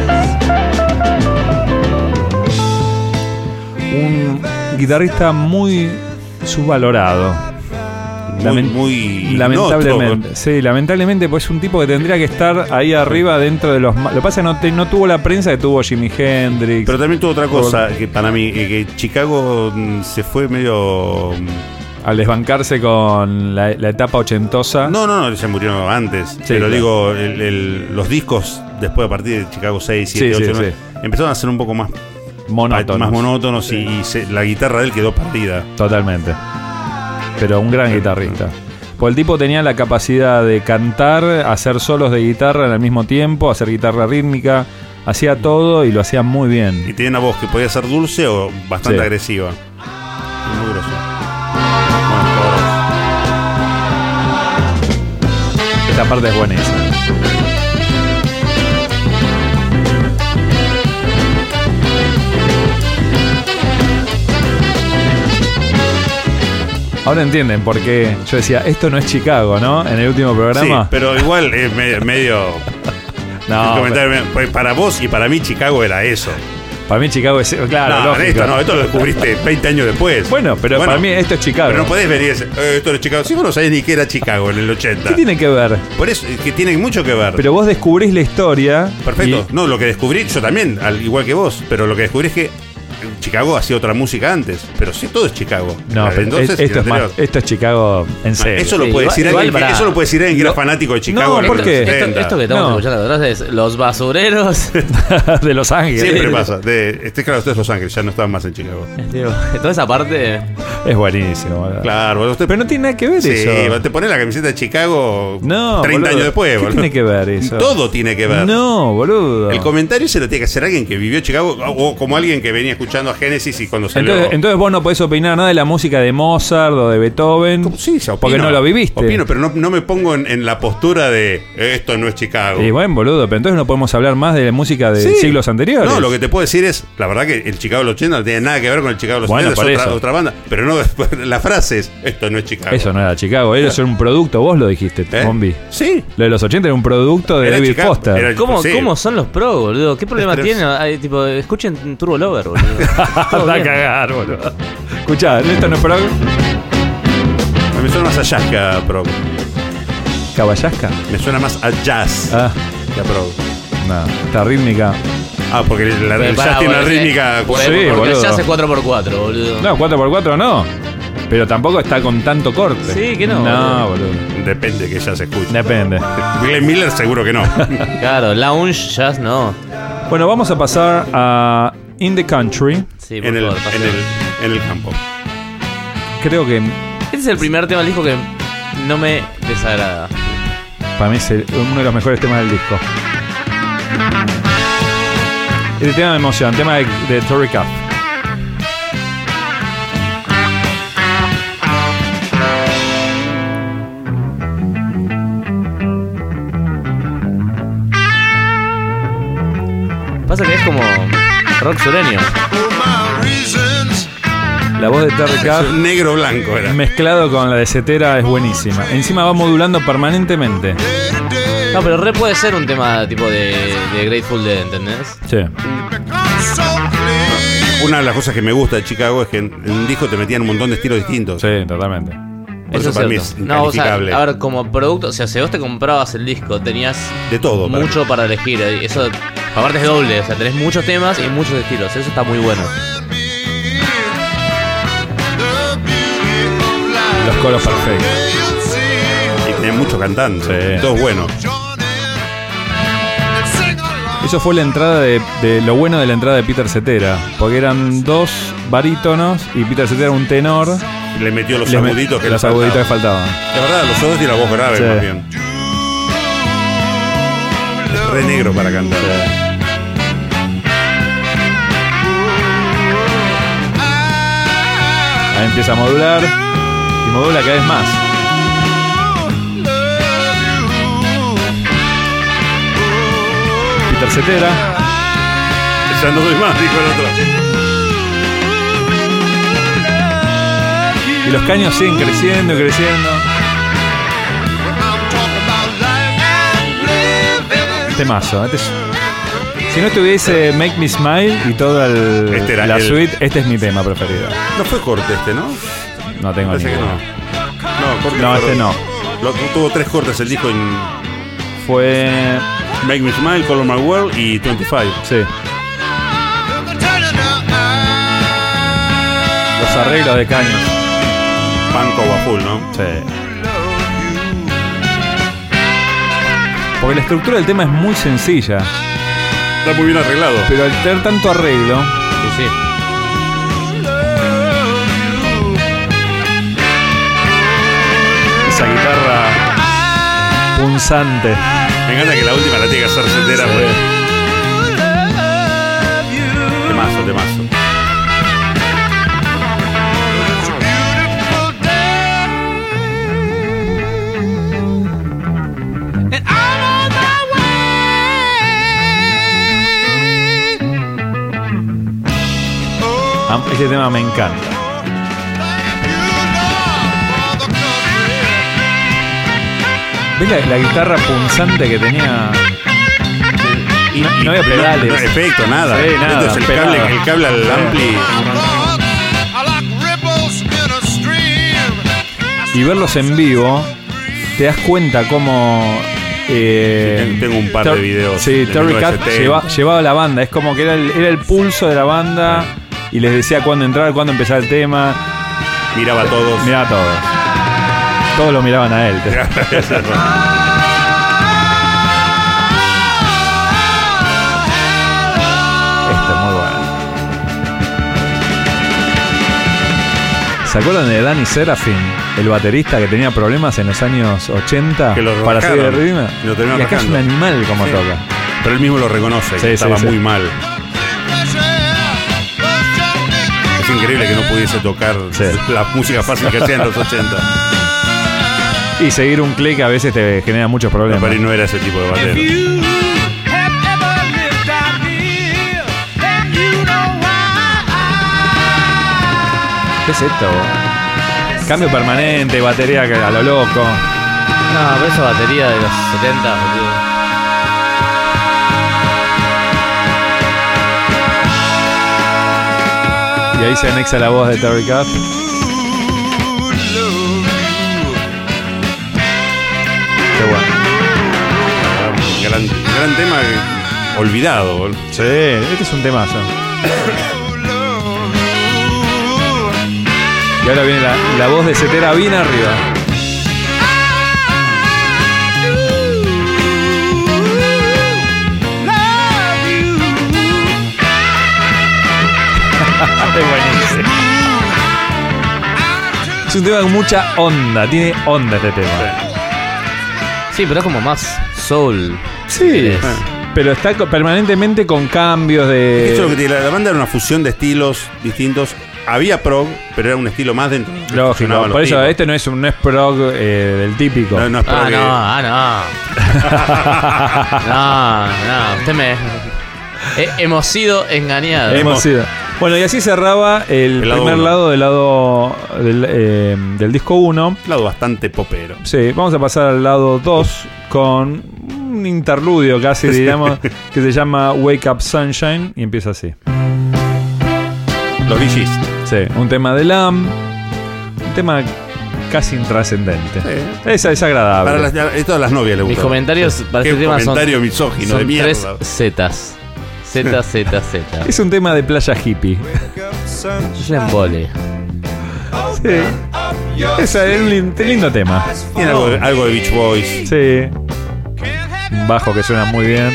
Un guitarrista muy subvalorado. Muy lamentablemente. No, sí, lamentablemente, pues es un tipo que tendría que estar ahí arriba dentro de los... Lo que pasa es que no tuvo la prensa que tuvo Jimi Hendrix. Pero también tuvo otra cosa, que para mí, que Chicago se fue medio... Al desbancarse con la etapa ochentosa. No, se murió antes. Sí, pero claro. Digo, los discos después a partir de Chicago 6, 7, 8, 9, empezaron a ser un poco más monótonos y la guitarra de él quedó perdida. Totalmente. Pero un gran guitarrista. Porque el tipo tenía la capacidad de cantar, hacer solos de guitarra al mismo tiempo, hacer guitarra rítmica, hacía todo y lo hacía muy bien. Y tenía una voz que podía ser dulce o bastante agresiva. Muy grosso. Esta parte es buenísima. Ahora entienden por qué yo decía, esto no es Chicago, ¿no? En el último programa. Sí, pero igual es medio no, pues para vos y para mí Chicago era eso. Para mí Chicago es... Claro, lógico. Esto lo descubriste 20 años después. Pero para mí esto es Chicago. Pero no podés venir y decir, esto es Chicago. Si vos no sabés ni qué era Chicago en el 80. ¿Qué tiene que ver? Por eso, que tiene mucho que ver. Pero vos descubrís la historia. Perfecto. No, lo que descubrí, yo también, al igual que vos, pero lo que descubrí es que Chicago hacía otra música antes, pero sí, todo es Chicago. No, pero entonces esto es Chicago en serio. Eso lo puede decir alguien que era fanático de Chicago. No, ¿por qué? Esto que estamos escuchando atrás es los basureros de Los Ángeles. Siempre pasa. Claro, ustedes Los Ángeles, ya no estaban más en Chicago. Toda esa parte es buenísimo, ¿verdad? Claro, pero no tiene nada que ver eso. Sí, te pones la camiseta de Chicago 30 boludo, años después, ¿qué tiene que ver eso? Todo tiene que ver. No, boludo. El comentario se lo tiene que hacer alguien que vivió Chicago o como alguien que venía escuchando a Genesis y cuando salió. Entonces vos no podés opinar nada de la música de Mozart o de Beethoven. Sí, opino, porque no lo viviste. Opino, pero no me pongo en la postura de esto no es Chicago. Y bueno, boludo, pero entonces no podemos hablar más de la música de siglos anteriores. No, lo que te puedo decir es, la verdad que el Chicago de los 80 no tiene nada que ver con el Chicago de los 80, es otra banda. Pero no, la frase es, esto no es Chicago. Eso no era Chicago, era un producto, vos lo dijiste, Bombi. Sí. Lo de los 80 era un producto de David Foster. ¿Cómo son los pro, boludo? ¿Qué problema tienen? Tipo, escuchen Turbo Lover, boludo. Anda a cagar, boludo. Escuchá, ¿esto no es prog? A mí me suena más a jazz que a prog. ¿Caballasca? Me suena más a jazz que a prog. No, esta rítmica. Porque el jazz tiene una rítmica. Sí, porque el jazz es 4x4, boludo. No, 4x4 no. Pero tampoco está con tanto corte. Sí, que no. No, boludo. Depende que ya se escuche. Depende. Glenn Miller seguro que no. Claro, lounge, jazz no. Bueno, vamos a pasar a In the Country. Sí, por favor, en el campo. Creo que... Este es el primer tema del disco que no me desagrada. Para mí es uno de los mejores temas del disco. El tema me emociona, el tema de Tory Cuff. Pasa que es como rock sureño. La voz de Terry Cuff negro-blanco era. mezclado con la de Cetera es buenísima. Encima va modulando permanentemente. No, pero re puede ser un tema tipo de Grateful Dead, ¿entendés? Sí. Una de las cosas que me gusta de Chicago es que en un disco te metían un montón de estilos distintos. Sí, totalmente. Por eso para mí es incalificable. No, o sea, a ver, como producto, o sea, si vos te comprabas el disco, tenías de todo mucho para elegir. Eso, aparte es doble, o sea, tenés muchos temas y muchos estilos. Eso está muy bueno. Los coros perfectos. Y tenía mucho cantante. Sí. Todo bueno. Eso fue la entrada de lo bueno de la entrada de Peter Cetera. Porque eran dos barítonos y Peter Cetera un tenor. Le metió los aguditos que faltaban. La verdad, los otros y la voz grave, más bien. Es re negro para cantar. Ahí empieza a modular. Y modula cada vez más. Peter Cetera. Ya no doy más, dijo el otro. Y los caños siguen creciendo y creciendo. Temazo. Si no estuviese Make Me Smile y toda la suite, este es mi tema preferido. No fue corte este, ¿no? No tengo ni idea. No, este no. Tuvo 3 cortes el disco en... Fue... Make Me Smile, Color My World y 25. Sí. Los arreglos de caños. Banco a full, ¿no? Sí. Porque la estructura del tema es muy sencilla. Está muy bien arreglado. Pero al tener tanto arreglo... Sí. Esa guitarra punzante. Me encanta que la última la tiene que hacer setera. Sí. Temazo. Este tema me encanta. ¿Ves la guitarra punzante que tenía? No había pedales. No efecto, nada. Sí, nada. Entonces el cable al ampli. Y verlos en vivo, te das cuenta cómo... tengo un par de videos. Sí, Terry Kath llevaba la banda. Es como que era el pulso de la banda. Y les decía cuándo entrar, cuándo empezar el tema. Miraba a todos. Miraba a todos. Todos lo miraban a él. Este es muy bueno. ¿Se acuerdan de Danny Serafin, el baterista que tenía problemas en los años 80 para hacer de ritmo? Y acá es un animal como toca. Pero él mismo lo reconoce, que estaba muy mal. Es increíble que no pudiese tocar la música fácil que hacía en los 80. Y seguir un click a veces te genera muchos problemas. Pero no era ese tipo de batero. ¿Qué es esto? Cambio permanente, batería a lo loco. No, pero esa batería de los 70, boludo. Y ahí se anexa la voz de Terry Kath. Qué bueno. Gran tema olvidado, boludo. Sí, este es un temazo. Y ahora viene la voz de setera bien arriba. Es buenísimo. Es un tema con mucha onda. Tiene onda este tema. Sí, pero es como más soul. Sí, pero está permanentemente con cambios de... Esto es lo que tiene. La banda era una fusión de estilos distintos. Había prog, pero era un estilo más dentro. Lógico, por eso este no es prog del típico. No es prog. No. Usted me... hemos sido engañados. Hemos sido. Bueno, y así cerraba el primer lado del disco 1. Lado bastante popero. Sí, vamos a pasar al lado 2 con un interludio casi, digamos, que se llama Wake Up Sunshine y empieza así. Los DJs. Sí, un tema de Lamb, un tema casi intrascendente. Sí. Es agradable. A todas las novias les gusta. Mis comentarios para este tema comentario misógino de mierda. 3 Zetas. Z. Es un tema de playa hippie. Es un embole. Sí. Es un lindo tema. Tiene algo de Beach Boys. Sí. Un bajo que suena muy bien.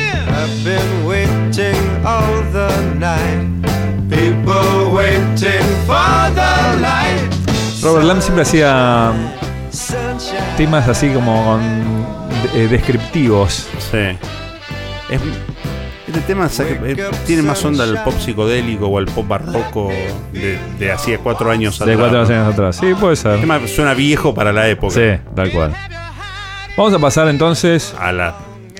Robert Lamb siempre hacía temas así como descriptivos. Sí. Este tema tiene más onda al pop psicodélico o al pop barroco de hacía 4 años atrás. De 4 años atrás, sí, puede ser. El tema suena viejo para la época. Sí, tal cual. Vamos a pasar entonces a la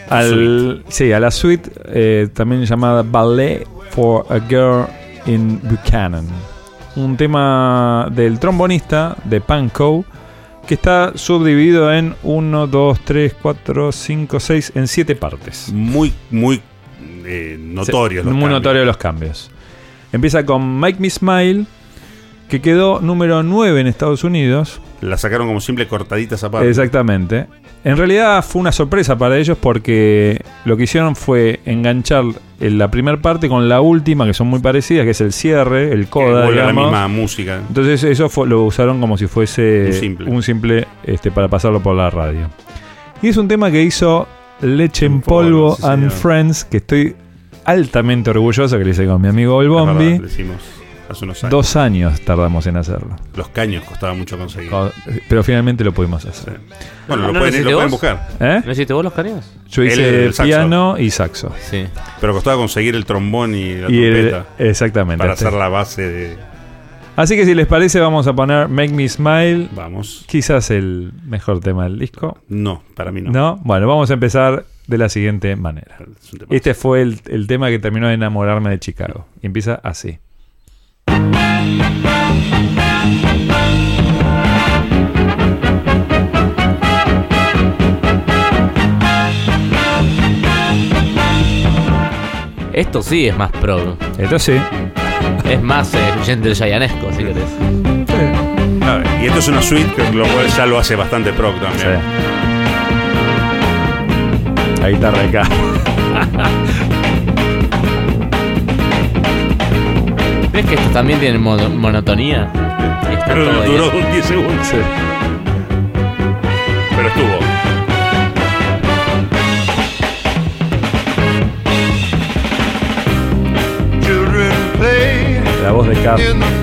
suite, también llamada Ballet for a Girl in Buchanan. Un tema del trombonista de Pankow que está subdividido en 1, 2, 3, 4, 5, 6 en 7 partes. Muy notorios. Muy notorios los cambios. Empieza con Make Me Smile, que quedó número 9 en Estados Unidos. La sacaron como simple cortadita esa parte. Exactamente. En realidad fue una sorpresa para ellos porque lo que hicieron fue enganchar la primera parte con la última, que son muy parecidas, que es el cierre, el coda, digamos. La misma música. Entonces eso lo usaron como si fuese un simple para pasarlo por la radio. Y es un tema que hizo Leche en Polvo and Friends, que estoy altamente orgulloso, que le hice con mi amigo El Bombi. Hace unos años. 2 años tardamos en hacerlo. Los caños costaba mucho conseguir. Pero finalmente lo pudimos hacer. Sí. Bueno, ¿No lo lo hiciste pueden vos? buscar. ¿No hiciste vos los caños? Yo hice El saxo. piano y saxo. Sí. Pero costaba conseguir el trombón y la Y trompeta. exactamente. Para hacer la base de... Así que si les parece, vamos a poner Make Me Smile. Vamos. Quizás el mejor tema del disco. No, para mí no. ¿No? Bueno, vamos a empezar de la siguiente manera. Es un tema. Este fue el tema que terminó de enamorarme de Chicago. Y empieza así. Esto sí es más prog. Esto sí. Es más Gentle Gianesco, si querés. A ver, y esto es una suite, que lo cual ya lo hace bastante prog también. Sí. La guitarra de acá. ¿Ves que estos también tienen monotonía? Y está Pero todo duró bien. 10 segundos. Sí. Pero estuvo. La voz de Cap.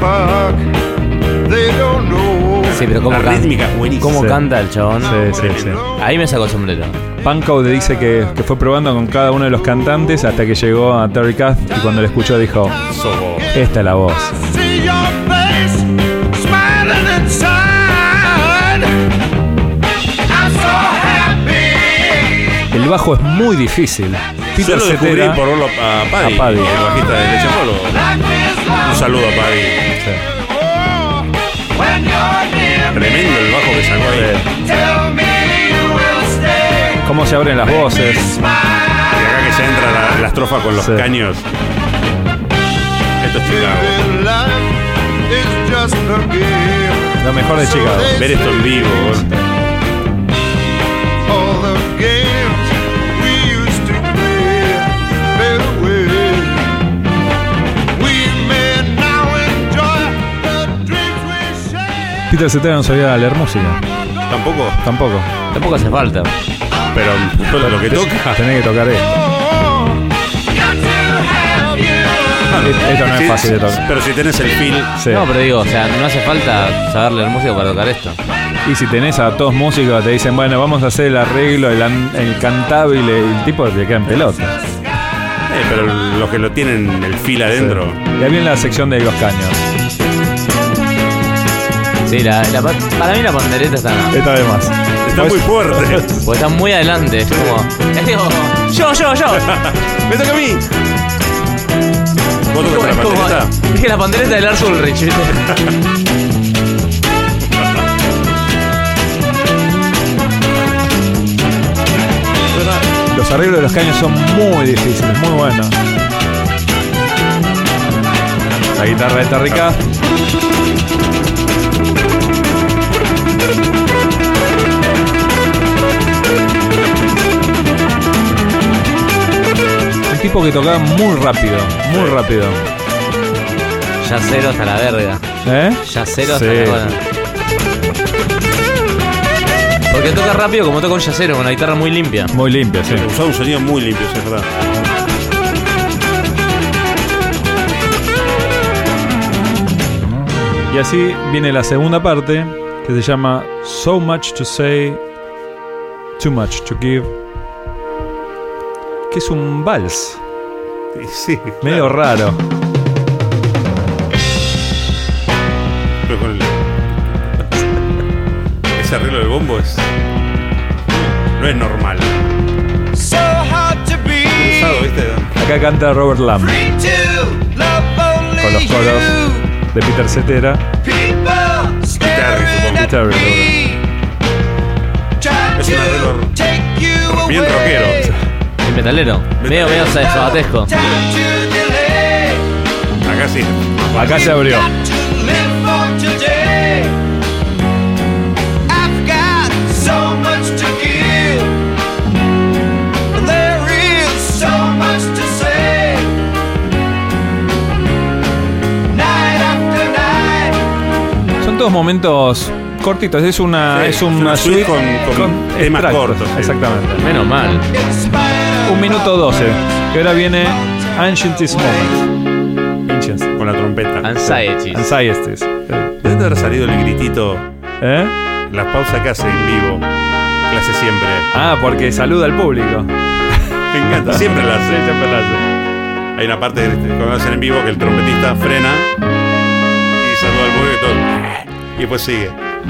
Sí, pero La rítmica es buenísima. cómo Sí. canta el chabón. Sí. Ahí me sacó el sombrero. Pankow dice que fue probando con cada uno de los cantantes hasta que llegó a Terry Kath y cuando le escuchó dijo, Sos vos. esta es la voz. El bajo es muy difícil. Yo Peter lo descubrí Cetera, por verlo a Paddy, A Paddy. el bajista de Leche Polo. Un saludo a Paddy. sí. Tremendo el bajo que sacó ahí. Cómo se abren las voces. Y acá que ya entra la estrofa con los Sí. caños. Esto es Chicago. Lo mejor de Chicago. Ver esto en vivo. Peter Cetera no sabía leer música. Tampoco. Tampoco. Tampoco hace falta. Pero lo que toca. Tenés que tocar esto. Esto no es fácil de tocar. Pero si tenés el feel. Sí. No, pero digo, o sea, no hace falta saber leer música para tocar esto. Y si tenés a todos músicos, te dicen, bueno, vamos a hacer el arreglo, el cantable, y el tipo te queda en pelota. Pero los que lo tienen el feel adentro. Y ahí viene la sección de los caños. Sí, para mí la pandereta está. Esta vez más. Está muy fuerte. Porque está muy adelante. Es como. Yo. ¡Me toca a mí! ¿Vos tocaste la Es como- pandereta? Es que la pandereta de Lars Ulrich, ¿viste? Los arreglos de los caños son muy difíciles, muy buenos. La guitarra de Terry Kath. Un tipo que tocaba muy rápido, muy rápido. Ya cero hasta la verga. ¿Eh? Ya cero hasta Sí. la verga. Porque toca rápido como toca un yacero, con la guitarra muy limpia. Muy limpio, sí. Usaba un sonido muy limpio, sí, es verdad. Y así viene la segunda parte, que se llama So Much to Say, Too Much to Give, que es un vals, Sí, medio raro. Pero con ese arreglo del bombo no es normal. Cruzado, ¿viste? Acá canta Robert Lamb con los coros de Peter Cetera. Terry, supongo. Y Terry, Es un arreglo bien rockero. El metalero. Medio sabatesco. Acá sí. Acá se abrió. Son todos momentos cortitos. Es una, Sí, es una suite con temas extractos, cortos, sí. exactamente. Menos mal. 1 minuto 12. Que ahora viene Ancient's Moment. Ancients. Con con la trompeta. Anxieties. ¿De dónde habrá salido el gritito? Las pausas que hace en vivo. Que hace siempre. Ah, porque saluda al público. Me encanta, siempre la hace. Sí, siempre la hace. Hay una parte cuando hacen en vivo que el trompetista frena y saluda al público y todo. Y después sigue.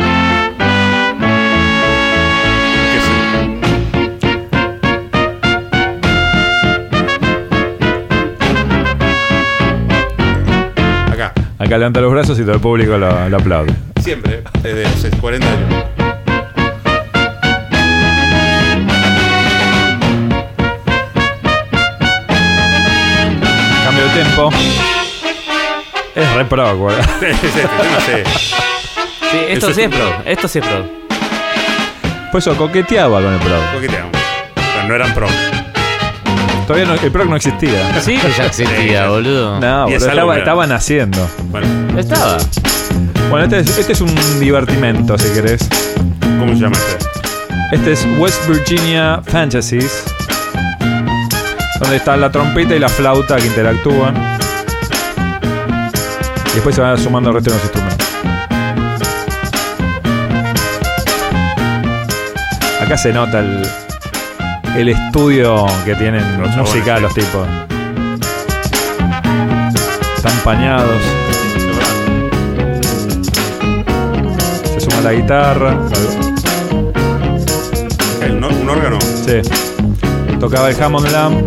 Acá levanta los brazos y todo el público lo aplaude. Siempre, desde hace 40 años. Cambio de tempo. Es re pro, güey. Sí, esto sí es pro. Pues eso, coqueteaba con el pro. Coqueteamos. Pero no eran pro. Todavía el pro no existía. Sí que ya existía, boludo. No, pero estaba naciendo. Bueno. Estaba. Bueno, este es un divertimento, si querés. ¿Cómo se llama este? Este es West Virginia Fantasies, donde está la trompeta y la flauta que interactúan. Y después se van sumando el resto de los instrumentos. Acá se nota el estudio que tienen los musical los tipos. Están pañados. Se suma la guitarra. ¿Un órgano? Sí. Tocaba el Hammond Lamb.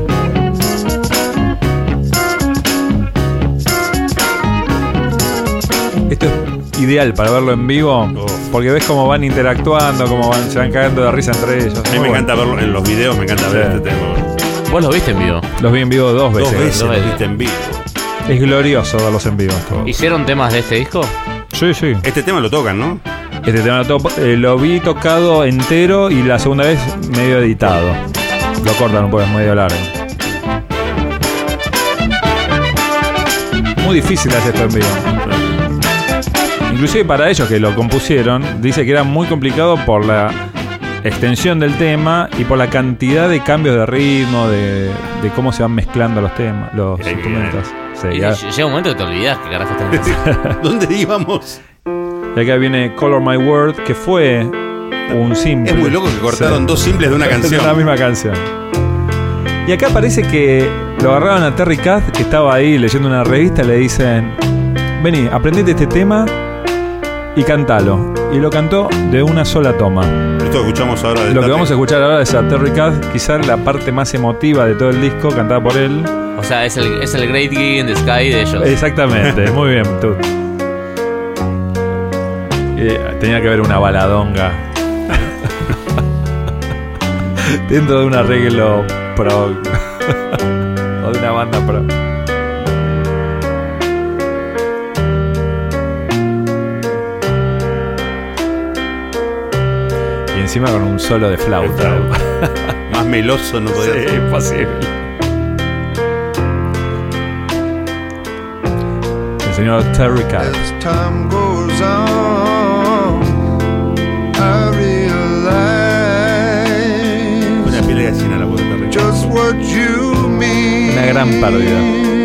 Esto es ideal para verlo en vivo, porque ves cómo van interactuando, cómo se van cagando de risa entre ellos. A mí me encanta verlo en los videos, me encanta ver este tema. ¿Vos lo viste en vivo? Los vi en vivo dos veces. Dos veces los viste en vivo. Es glorioso verlos en vivo. ¿Hicieron temas de este disco? Sí, sí. Este tema lo tocan, ¿no? Este tema lo vi tocado entero y la segunda vez medio editado. Lo cortan un poco, es medio largo. Muy difícil hacer esto en vivo. Inclusive para ellos que lo compusieron, dice que era muy complicado por la extensión del tema y por la cantidad de cambios de ritmo, de cómo se van mezclando los temas, los instrumentos. Sí, y llega un momento que te olvidás que carajo están haciendo. ¿Dónde íbamos? Y acá viene Color My World, que fue un simple. Es muy loco que cortaron dos simples de una canción. De la misma canción. Y acá parece que lo agarraron a Terry Kath, que estaba ahí leyendo una revista, y le dicen: vení, aprendete este tema y cantalo. Y lo cantó de una sola toma. Esto que escuchamos ahora. Lo que vamos a escuchar ahora es a Terry Kath, quizás la parte más emotiva de todo el disco, cantada por él. O sea, es el Great Gig in the Sky de ellos. Exactamente, muy bien, tú. Tenía que haber una baladonga dentro de un arreglo pro o de una banda pro. Y encima con un solo de flauta. Más meloso no podía ser. Imposible. El señor Terry Kath. Una piel de gallina la voz de Terry Kath. Una gran pérdida.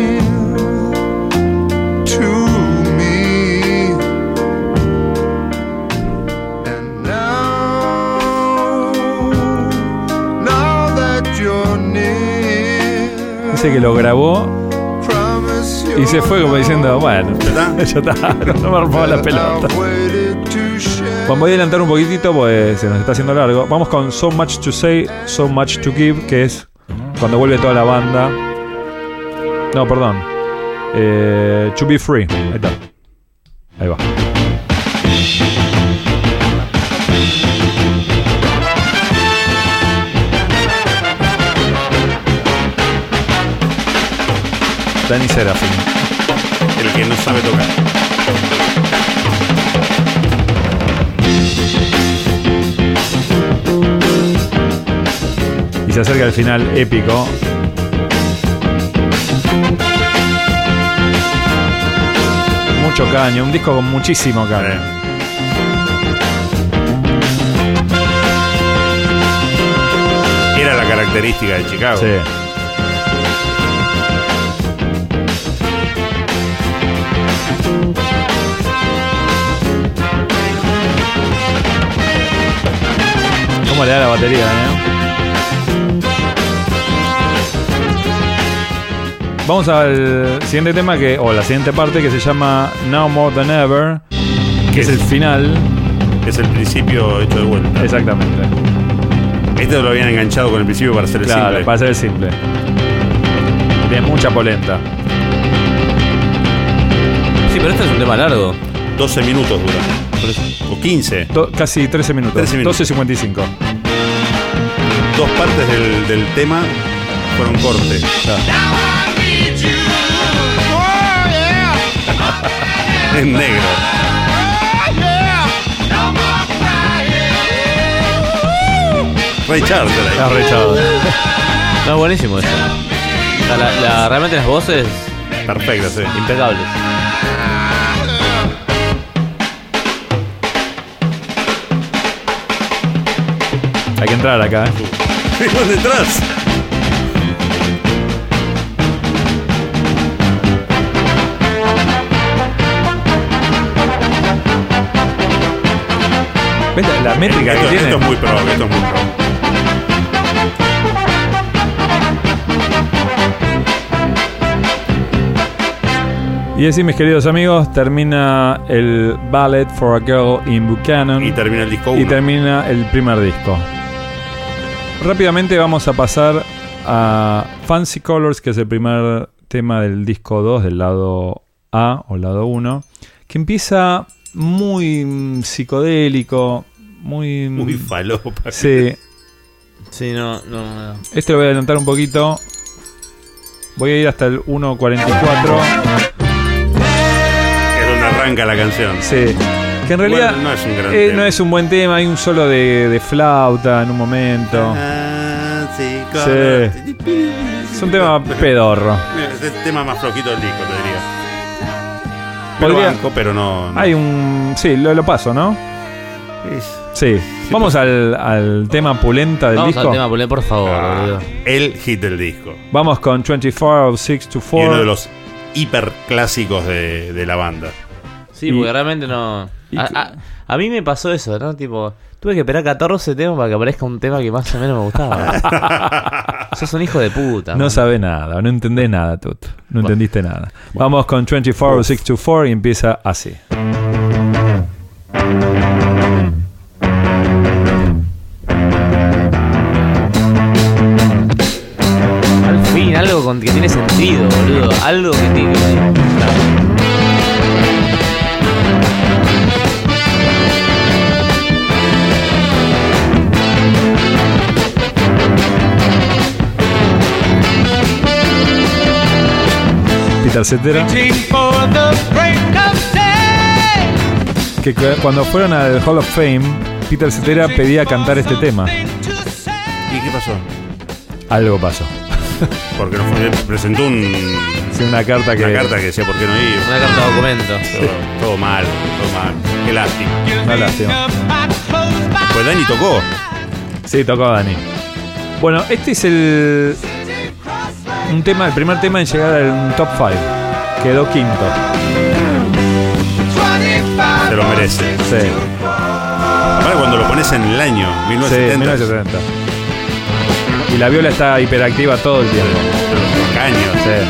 Dice que lo grabó y se fue como diciendo: bueno, ya está, no me armó la pelota. Bueno, voy a adelantar un poquitito porque se nos está haciendo largo. Vamos con So Much to Say, So Much to Give, que es cuando vuelve toda la banda. No, perdón. To Be Free. Ahí está. Ahí va. Danny Seraphim. El que no sabe tocar. Y se acerca el final épico. Mucho caño, un disco con muchísimo caño. Era la característica de Chicago. Sí. ¿Cómo le da la batería, Vamos al siguiente tema o la siguiente parte que se llama Now More Than Ever, que es el final. Es el principio hecho de vuelta. Exactamente. Este lo habían enganchado con el principio para hacer el Claro, simple. para hacer el simple. Tiene mucha polenta. Sí, pero este es un tema largo. 12 minutos dura. O 15. Casi 13 minutos. 13 minutos. 12:55. Dos partes del tema fueron corte. En negro. Ray Charles Está rechado. No, buenísimo eso. O sea, realmente las voces perfecto, sí. impecables. Hay que entrar acá, Fijón detrás. ¿Ves la métrica que tiene? Esto es muy pro, esto es muy pro. Y así, mis queridos amigos, termina el Ballet for a Girl in Buchanan. Y termina el disco 1. Y termina el primer disco. Rápidamente vamos a pasar a Fancy Colors, que es el primer tema del disco 2, del lado A o lado 1, que empieza muy psicodélico, muy falopa. Sí. Sí, no. Este lo voy a adelantar un poquito. Voy a ir hasta el 1:44. Es donde arranca la canción. Sí. Que en realidad Bueno, no es un gran tema. no es un buen tema. Hay un solo de flauta en un momento. Sí. Es un tema pedorro. Es el tema más flojito del disco, te diría. Podría- Banco, pero no. Hay un... Sí, lo paso, ¿no? Sí. Vamos al tema pulenta del Vamos disco. al tema, Pulé, por favor, boludo. El hit del disco. Vamos con 24 of 6 to Y 4. uno de los hiper clásicos de la banda. Sí, Y- porque realmente no. y- A mí me pasó eso, ¿no? Tipo, tuve que esperar 14 temas para que aparezca un tema que más o menos me gustaba. Sos un hijo de puta. No man. sabe nada, no entendés nada, Tut. No entendiste nada. Vamos con 24 of 6 to 4 y empieza así. Al fin, algo que tiene sentido, boludo. Algo que tiene. Peter Cetera. Que cuando fueron al Hall of Fame, Peter Cetera pedía cantar este tema. ¿Y qué pasó? Algo pasó. Porque no fue, presentó Sí, una carta que... una carta que decía por qué no ir. Una carta de documento. Todo mal. Qué lástima. Una lástima. Pues Dani tocó. Sí, tocó a Dani. Bueno, este es el primer tema en llegar al top 5. Quedó quinto. Se lo merece. Sí, Aparte cuando lo pones en el año sí, 1970. 1970. Y la viola está hiperactiva todo el tiempo. Los caños. Sí,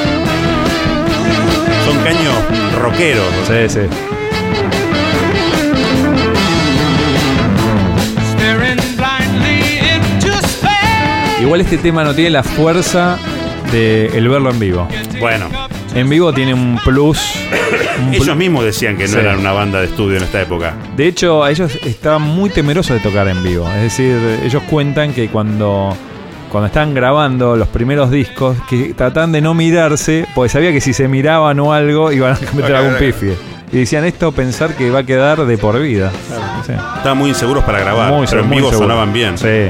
Son caños rockeros. sí, sí. Igual este tema no tiene la fuerza de el verlo en vivo. Bueno, En vivo tiene un plus. ellos mismos decían que no Sí. eran una banda de estudio en esta época. De hecho, ellos estaban muy temerosos de tocar en vivo. Es decir, ellos cuentan que cuando estaban grabando los primeros discos, que trataban de no mirarse, porque sabía que si se miraban o algo, iban a cometer algún pifie. Y decían esto, pensar que va a quedar de por vida. Sí. Estaban muy inseguros para grabar, Muy pero en muy vivo seguro. sonaban bien. Sí.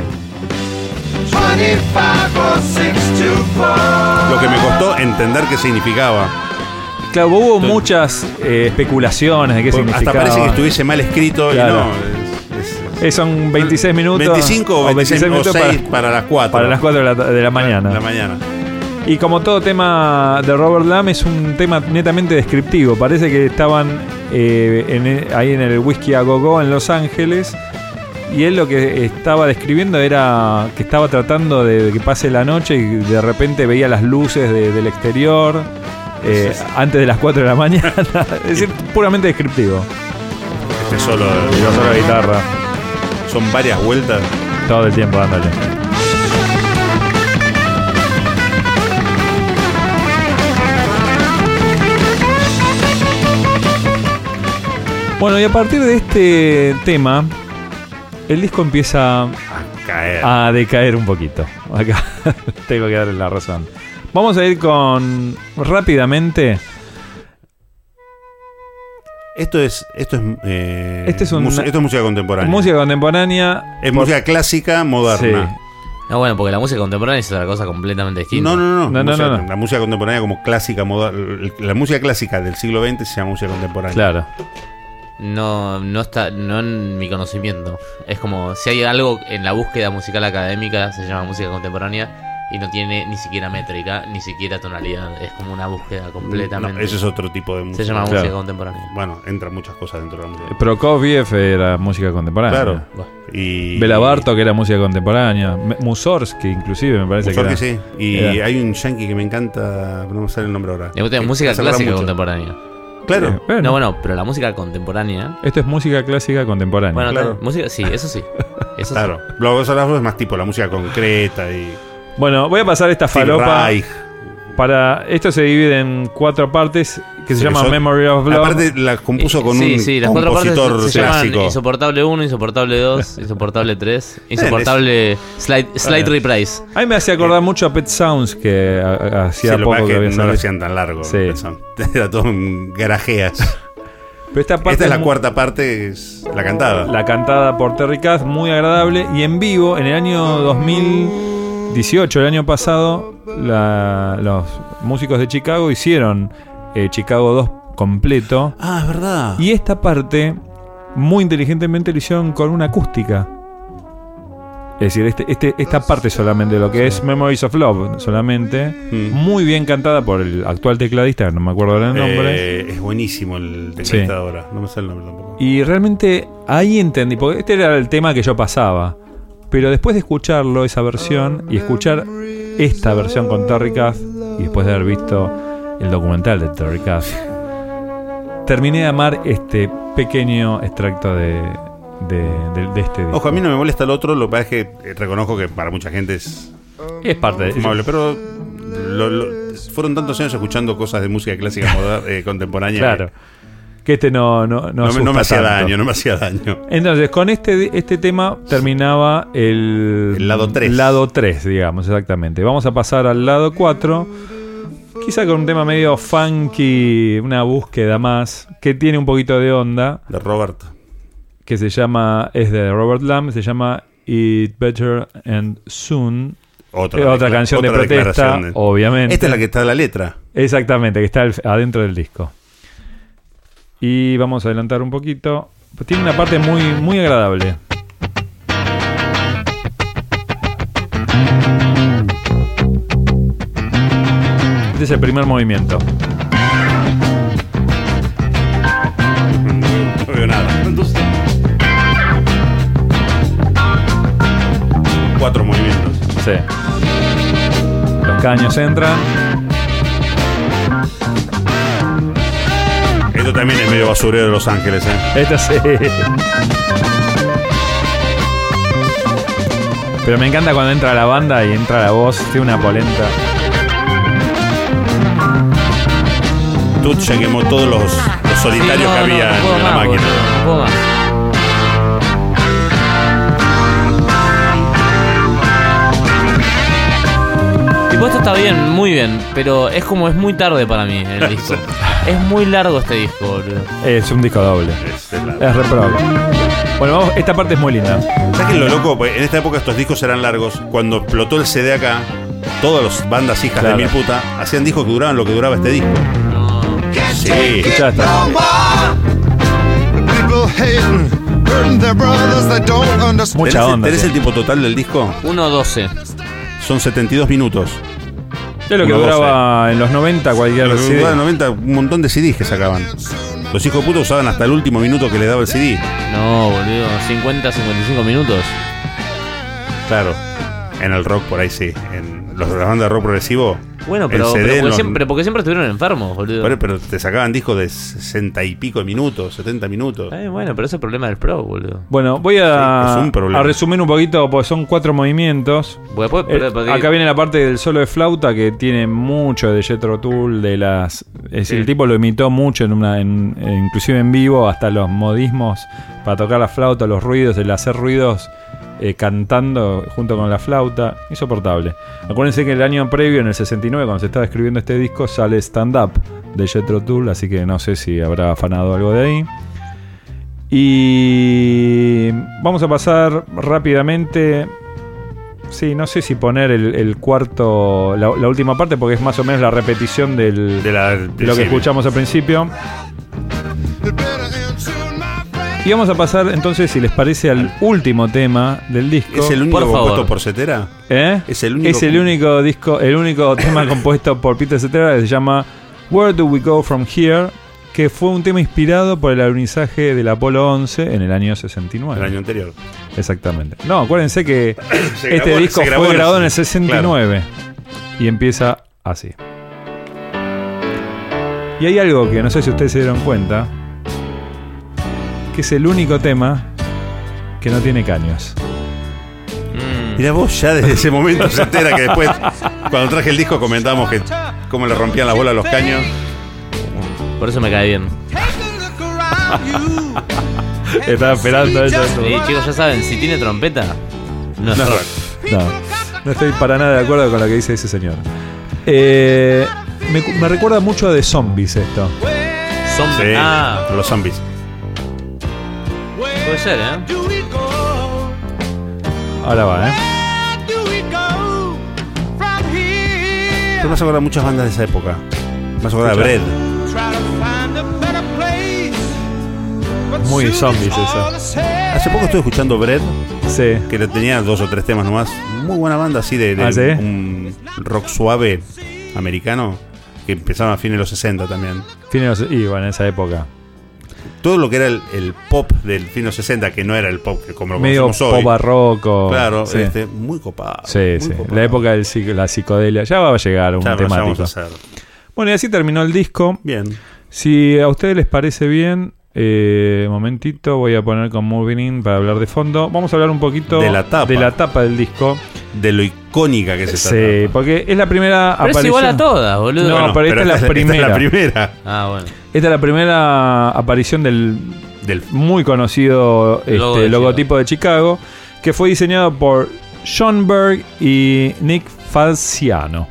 Lo que me costó entender qué significaba. Claro, hubo muchas especulaciones de qué Hasta significaba. parece que estuviese mal escrito Claro. y no. Son 26 minutos. 25 o 26 minutos o 6 para las 4. para las 4 de la mañana. De la mañana. Y como todo tema de Robert Lamm, es un tema netamente descriptivo. Parece que estaban ahí en el Whisky a Go Go en Los Ángeles y él lo que estaba describiendo era que estaba tratando de que pase la noche y de repente veía las luces del exterior antes de las 4 de la mañana. Es decir, puramente descriptivo. Este solo La guitarra son varias vueltas. todo el tiempo dándole. Bueno, y a partir de este tema, el disco empieza a decaer un poquito. Acá tengo que darle la razón. Vamos a ir con rápidamente. Esto es música contemporánea. Música contemporánea. Es música clásica moderna. Sí. No, bueno, porque la música contemporánea es otra cosa completamente distinta. No. No. La música contemporánea como clásica, la música clásica del siglo XX se llama música contemporánea. Claro. No está, no en mi conocimiento. Es como si hay algo en la búsqueda musical académica, se llama música contemporánea y no tiene ni siquiera métrica, ni siquiera tonalidad. Es como una búsqueda completamente. No, ese es otro tipo de música. Se llama música contemporánea. Bueno, entran muchas cosas dentro de la música. Prokofiev era música contemporánea. Claro. Bueno. Y Bela Bartok era música contemporánea. Mussorgsky inclusive me parece que era. sí. Y era. hay un yankee que me encanta, no me sale el nombre ahora. Me gusta música clásica contemporánea. Claro. Bueno, No, bueno, pero la música contemporánea. esto es música clásica contemporánea. Bueno, claro. música, sí, eso sí. Eso Claro. Luego es más tipo la música concreta y Bueno, voy a pasar esta Steve falopa. Reich. Esto se divide en 4 partes que se Sí, llaman son- Memory of Love. Aparte la compuso con sí, un sí, las cuatro partes compositor se llaman clásico. Insoportable 1, Insoportable 2, Insoportable 3, Insoportable Slide Reprise. A mí me hacía acordar mucho a Pet Sounds que hacía Sí, lo que poco pasa que es había que no salido. lo hacían tan largo. Sí. Era todo en garajeas. Pero esta parte Esta es la mu- cuarta parte, es la cantada. La cantada por Terry Kath, muy agradable. Y en vivo, en el año 2018, el año pasado, los músicos de Chicago hicieron Chicago 2 completo. Ah, es verdad. Y esta parte, muy inteligentemente, lo hicieron con una acústica. Es decir, esta parte solamente, lo que es Memories of Love, solamente, muy bien cantada por el actual tecladista, no me acuerdo el nombre. Es buenísimo el Sí. tecladista ahora. No me sale el nombre tampoco. Y realmente ahí entendí, porque este era el tema que yo pasaba. Pero después de escucharlo, esa versión, y escuchar esta versión con Terry Kath, y después de haber visto el documental de Terry Kath, terminé de amar este pequeño extracto de este disco. Ojo, a mí no me molesta el otro, lo que pasa es que reconozco que para mucha gente es Es parte de fumable, pero fueron tantos años escuchando cosas de música clásica contemporánea. Claro. Que este no No asusta me hacía tanto. daño, no me hacía daño. Entonces, con este tema terminaba el lado 3. Lado 3, digamos, exactamente. Vamos a pasar al lado 4. Quizá con un tema medio funky, una búsqueda más, que tiene un poquito de onda, De Robert. que es de Robert Lamb, se llama It Better and Soon. Otra canción de protesta, declaración obviamente. Esta es la que está en la letra. Exactamente, que está adentro del disco. Y vamos a adelantar un poquito. Tiene una parte muy, muy agradable. Este es el primer movimiento. No veo nada. 4 movimientos. Sí. Los caños entran. Esto también es medio basurero de Los Ángeles, Esta sí. Pero me encanta cuando entra la banda y entra la voz. Tiene una polenta. Tut ya quemó todos los solitarios que había en la máquina. No puedo más. Tipo, esto está bien, muy bien, pero es muy tarde para mí el disco. Es muy largo este disco, boludo. Es un disco doble. Es re pro. Bueno, vamos, esta parte es muy linda. ¿Sabes qué es lo loco? Pues en esta época estos discos eran largos. Cuando explotó el CD acá, todas las bandas hijas Claro. de mil puta hacían discos que duraban lo que duraba este disco. Sí. Escuchá esta. Mucha onda. ¿Tenés el tiene. tiempo total del disco? 1:12. Son 72 minutos. Es lo que 1:12. duraba en los 90 cualquier En los CD. 90, un montón de CDs que sacaban. Los hijos de puta usaban hasta el último minuto que le daba el CD. No, boludo. 50, 55 minutos. Claro. En el rock por ahí sí. En las bandas de rock progresivo. Bueno, pero porque siempre estuvieron enfermos, boludo. Pero te sacaban discos de 60 y pico de minutos, 70 minutos. Bueno, pero ese es el problema del pro, boludo. Bueno, voy a resumir un poquito, porque son 4 movimientos. Acá viene la parte del solo de flauta, que tiene mucho de Jethro Tull, es decir, el tipo lo imitó mucho, inclusive en vivo, hasta los modismos para tocar la flauta, los ruidos, el hacer ruidos cantando junto con la flauta, insoportable. Acuérdense que el año previo, en el 69, cuando se estaba escribiendo este disco, sale Stand Up de Jethro Tull, así que no sé si habrá afanado algo de ahí. Y vamos a pasar rápidamente. Sí, no sé si poner el cuarto, la última parte, porque es más o menos la repetición de lo que escuchamos al principio. Y vamos a pasar entonces, si les parece, al último tema del disco. ¿Es el único compuesto por Cetera? Es el único tema compuesto por Peter Cetera, que se llama Where Do We Go From Here, que fue un tema inspirado por el alunizaje del Apolo 11 en el año 69. El año anterior. Exactamente. No, acuérdense que este disco fue grabado en el 69. Claro. Y empieza así. Y hay algo que no sé si ustedes se dieron cuenta, que es el único tema que no tiene caños. Mirá vos, ya desde ese momento se entera que después, cuando traje el disco, comentamos que cómo le rompían la bola a los caños. Por eso me cae bien. Estaba esperando eso. Sí, chicos, ya saben, si tiene trompeta, no es rock. No estoy para nada de acuerdo con lo que dice ese señor. Me recuerda mucho a The Zombies esto. Sí, los zombies. Puede ser, Ahora va, Tú me vas a acordar muchas bandas de esa época. Me vas a acordar de Bread. Muy zombies esa. Hace poco estuve escuchando Bread. Sí. Que tenía 2 o 3 temas nomás. Muy buena banda así de ¿sí? Un rock suave americano. Que empezaba a fines de los 60 también. Y bueno, en esa época. Todo lo que era el pop del fin de los 60, que no era el pop que como lo medio conocemos hoy. Pop barroco. Claro, sí. Muy copado. Sí, muy sí. copado. La época de la psicodelia. Ya va a llegar un temático. Bueno, y así terminó el disco. Bien. Si a ustedes les parece bien, momentito, voy a poner con Moving In para hablar de fondo. Vamos a hablar un poquito de la tapa del disco. De lo icónica que es esta tapa. Sí, porque es la primera aparición. Es igual a todas, boludo. No, bueno, pero esta es la primera. Esta es la primera. Bueno. Esta es la primera aparición del muy conocido logotipo de Chicago, que fue diseñado por Sean Berg y Nick Falciano.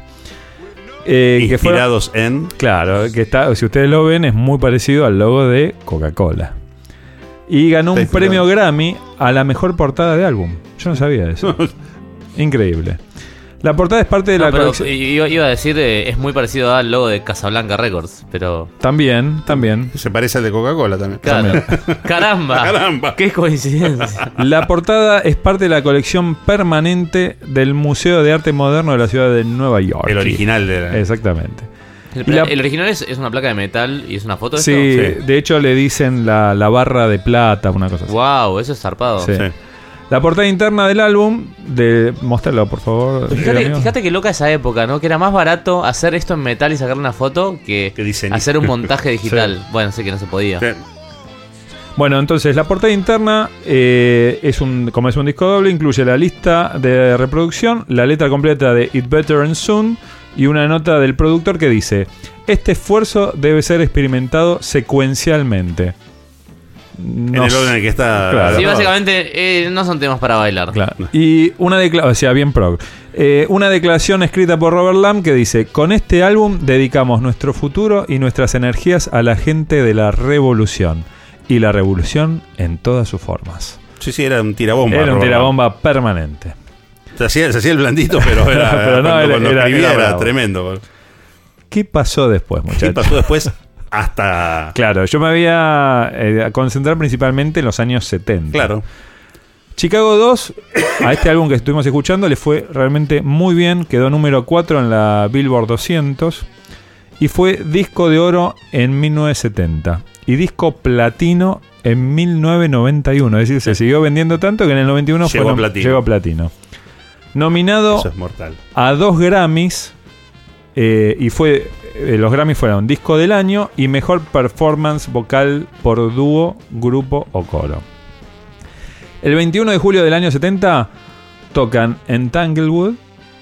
Inspirados en... Claro, que está, si ustedes lo ven, es muy parecido al logo de Coca-Cola. Y ganó un premio Grammy a la mejor portada de álbum. Yo no sabía eso. Increíble. La portada es parte de la colección. Iba a decir, es muy parecido al logo de Casablanca Records, pero... También. Se parece al de Coca-Cola también. Claro. Caramba. Qué coincidencia. La portada es parte de la colección permanente del Museo de Arte Moderno de la ciudad de Nueva York. El original de la... Exactamente. El original es una placa de metal y es una foto de sí, esto. Sí, de hecho le dicen la barra de plata, una cosa así. Wow, eso es zarpado. Sí. La portada interna del álbum, mostrarlo por favor. Fíjate que loca esa época, ¿no? Que era más barato hacer esto en metal y sacarle una foto que hacer un montaje digital. Sí. Bueno, sé que no se podía. Sí. Bueno, entonces la portada interna como es un disco doble, incluye la lista de reproducción, la letra completa de It Better and Soon y una nota del productor que dice: este esfuerzo debe ser experimentado secuencialmente. En el orden en el que está. Claro. Sí, básicamente no son temas para bailar. Claro. Y una declaración, o sea, bien prog. Una declaración escrita por Robert Lamb que dice: con este álbum dedicamos nuestro futuro y nuestras energías a la gente de la revolución. Y la revolución en todas sus formas. Sí, era un tirabomba. Era un tirabomba permanente. Se hacía el blandito, pero era. Pero no, cuando escribía era bravo. Tremendo. ¿Qué pasó después, muchachos? ¿Qué pasó después? Hasta... Claro, yo me había a concentrar principalmente en los años 70. Claro. Chicago 2, a este álbum que estuvimos escuchando, le fue realmente muy bien. Quedó número 4 en la Billboard 200 y fue disco de oro en 1970. y disco platino en 1991. Es decir, se siguió vendiendo tanto que en el 91 llegó a platino. Nominado Eso es mortal. a 2 Grammys, y los Grammys fueron Disco del Año y Mejor Performance Vocal por Dúo, Grupo o Coro. El 21 de julio del año 70 tocan en Tanglewood,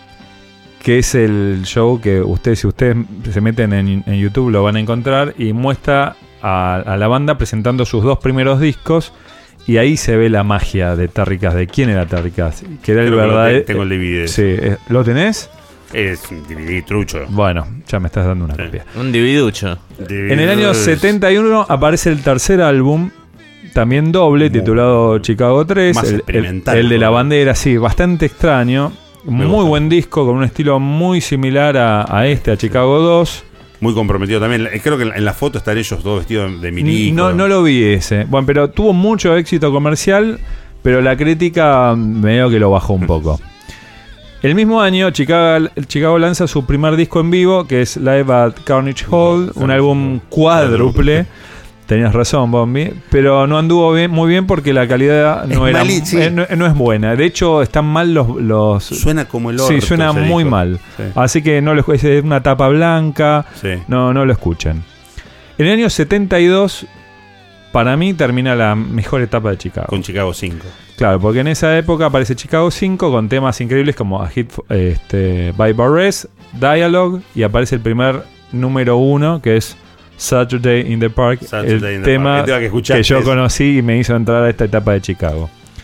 que es el show que si ustedes se meten en YouTube lo van a encontrar, y muestra a la banda presentando sus 2 primeros discos, y ahí se ve la magia de Terry Kath. ¿De quién era Terry Kath? Que era el verdadero. Tengo el DVD. Sí, ¿lo tenés? Es un DVD trucho. Bueno, ya me estás dando una copia. Un DVDucho. En el año 71 aparece el tercer álbum, también doble, titulado Chicago 3. Más experimental. El de la bandera, sí, bastante extraño. Muy buen disco, con un estilo muy similar a Chicago 2. Muy comprometido también. Creo que en la foto están ellos todos vestidos de milico. No lo vi ese. Bueno, pero tuvo mucho éxito comercial, pero la crítica medio que lo bajó un poco. El mismo año, Chicago lanza su primer disco en vivo, que es Live at Carnegie Hall, un álbum cuádruple. Tenías razón, Bombi, pero no anduvo muy bien porque la calidad no es buena. De hecho, están mal los... Suena como el orto. Sí, suena muy mal. Sí. Así que no es una tapa blanca. Sí. No lo escuchen. En el año 72, para mí, termina la mejor etapa de Chicago. Con Chicago 5. Claro, porque en esa época aparece Chicago 5 con temas increíbles como A Hit by Barres, Dialogue, y aparece el primer número 1, que es Saturday in the Park, el tema que yo conocí y me hizo entrar a esta etapa de Chicago.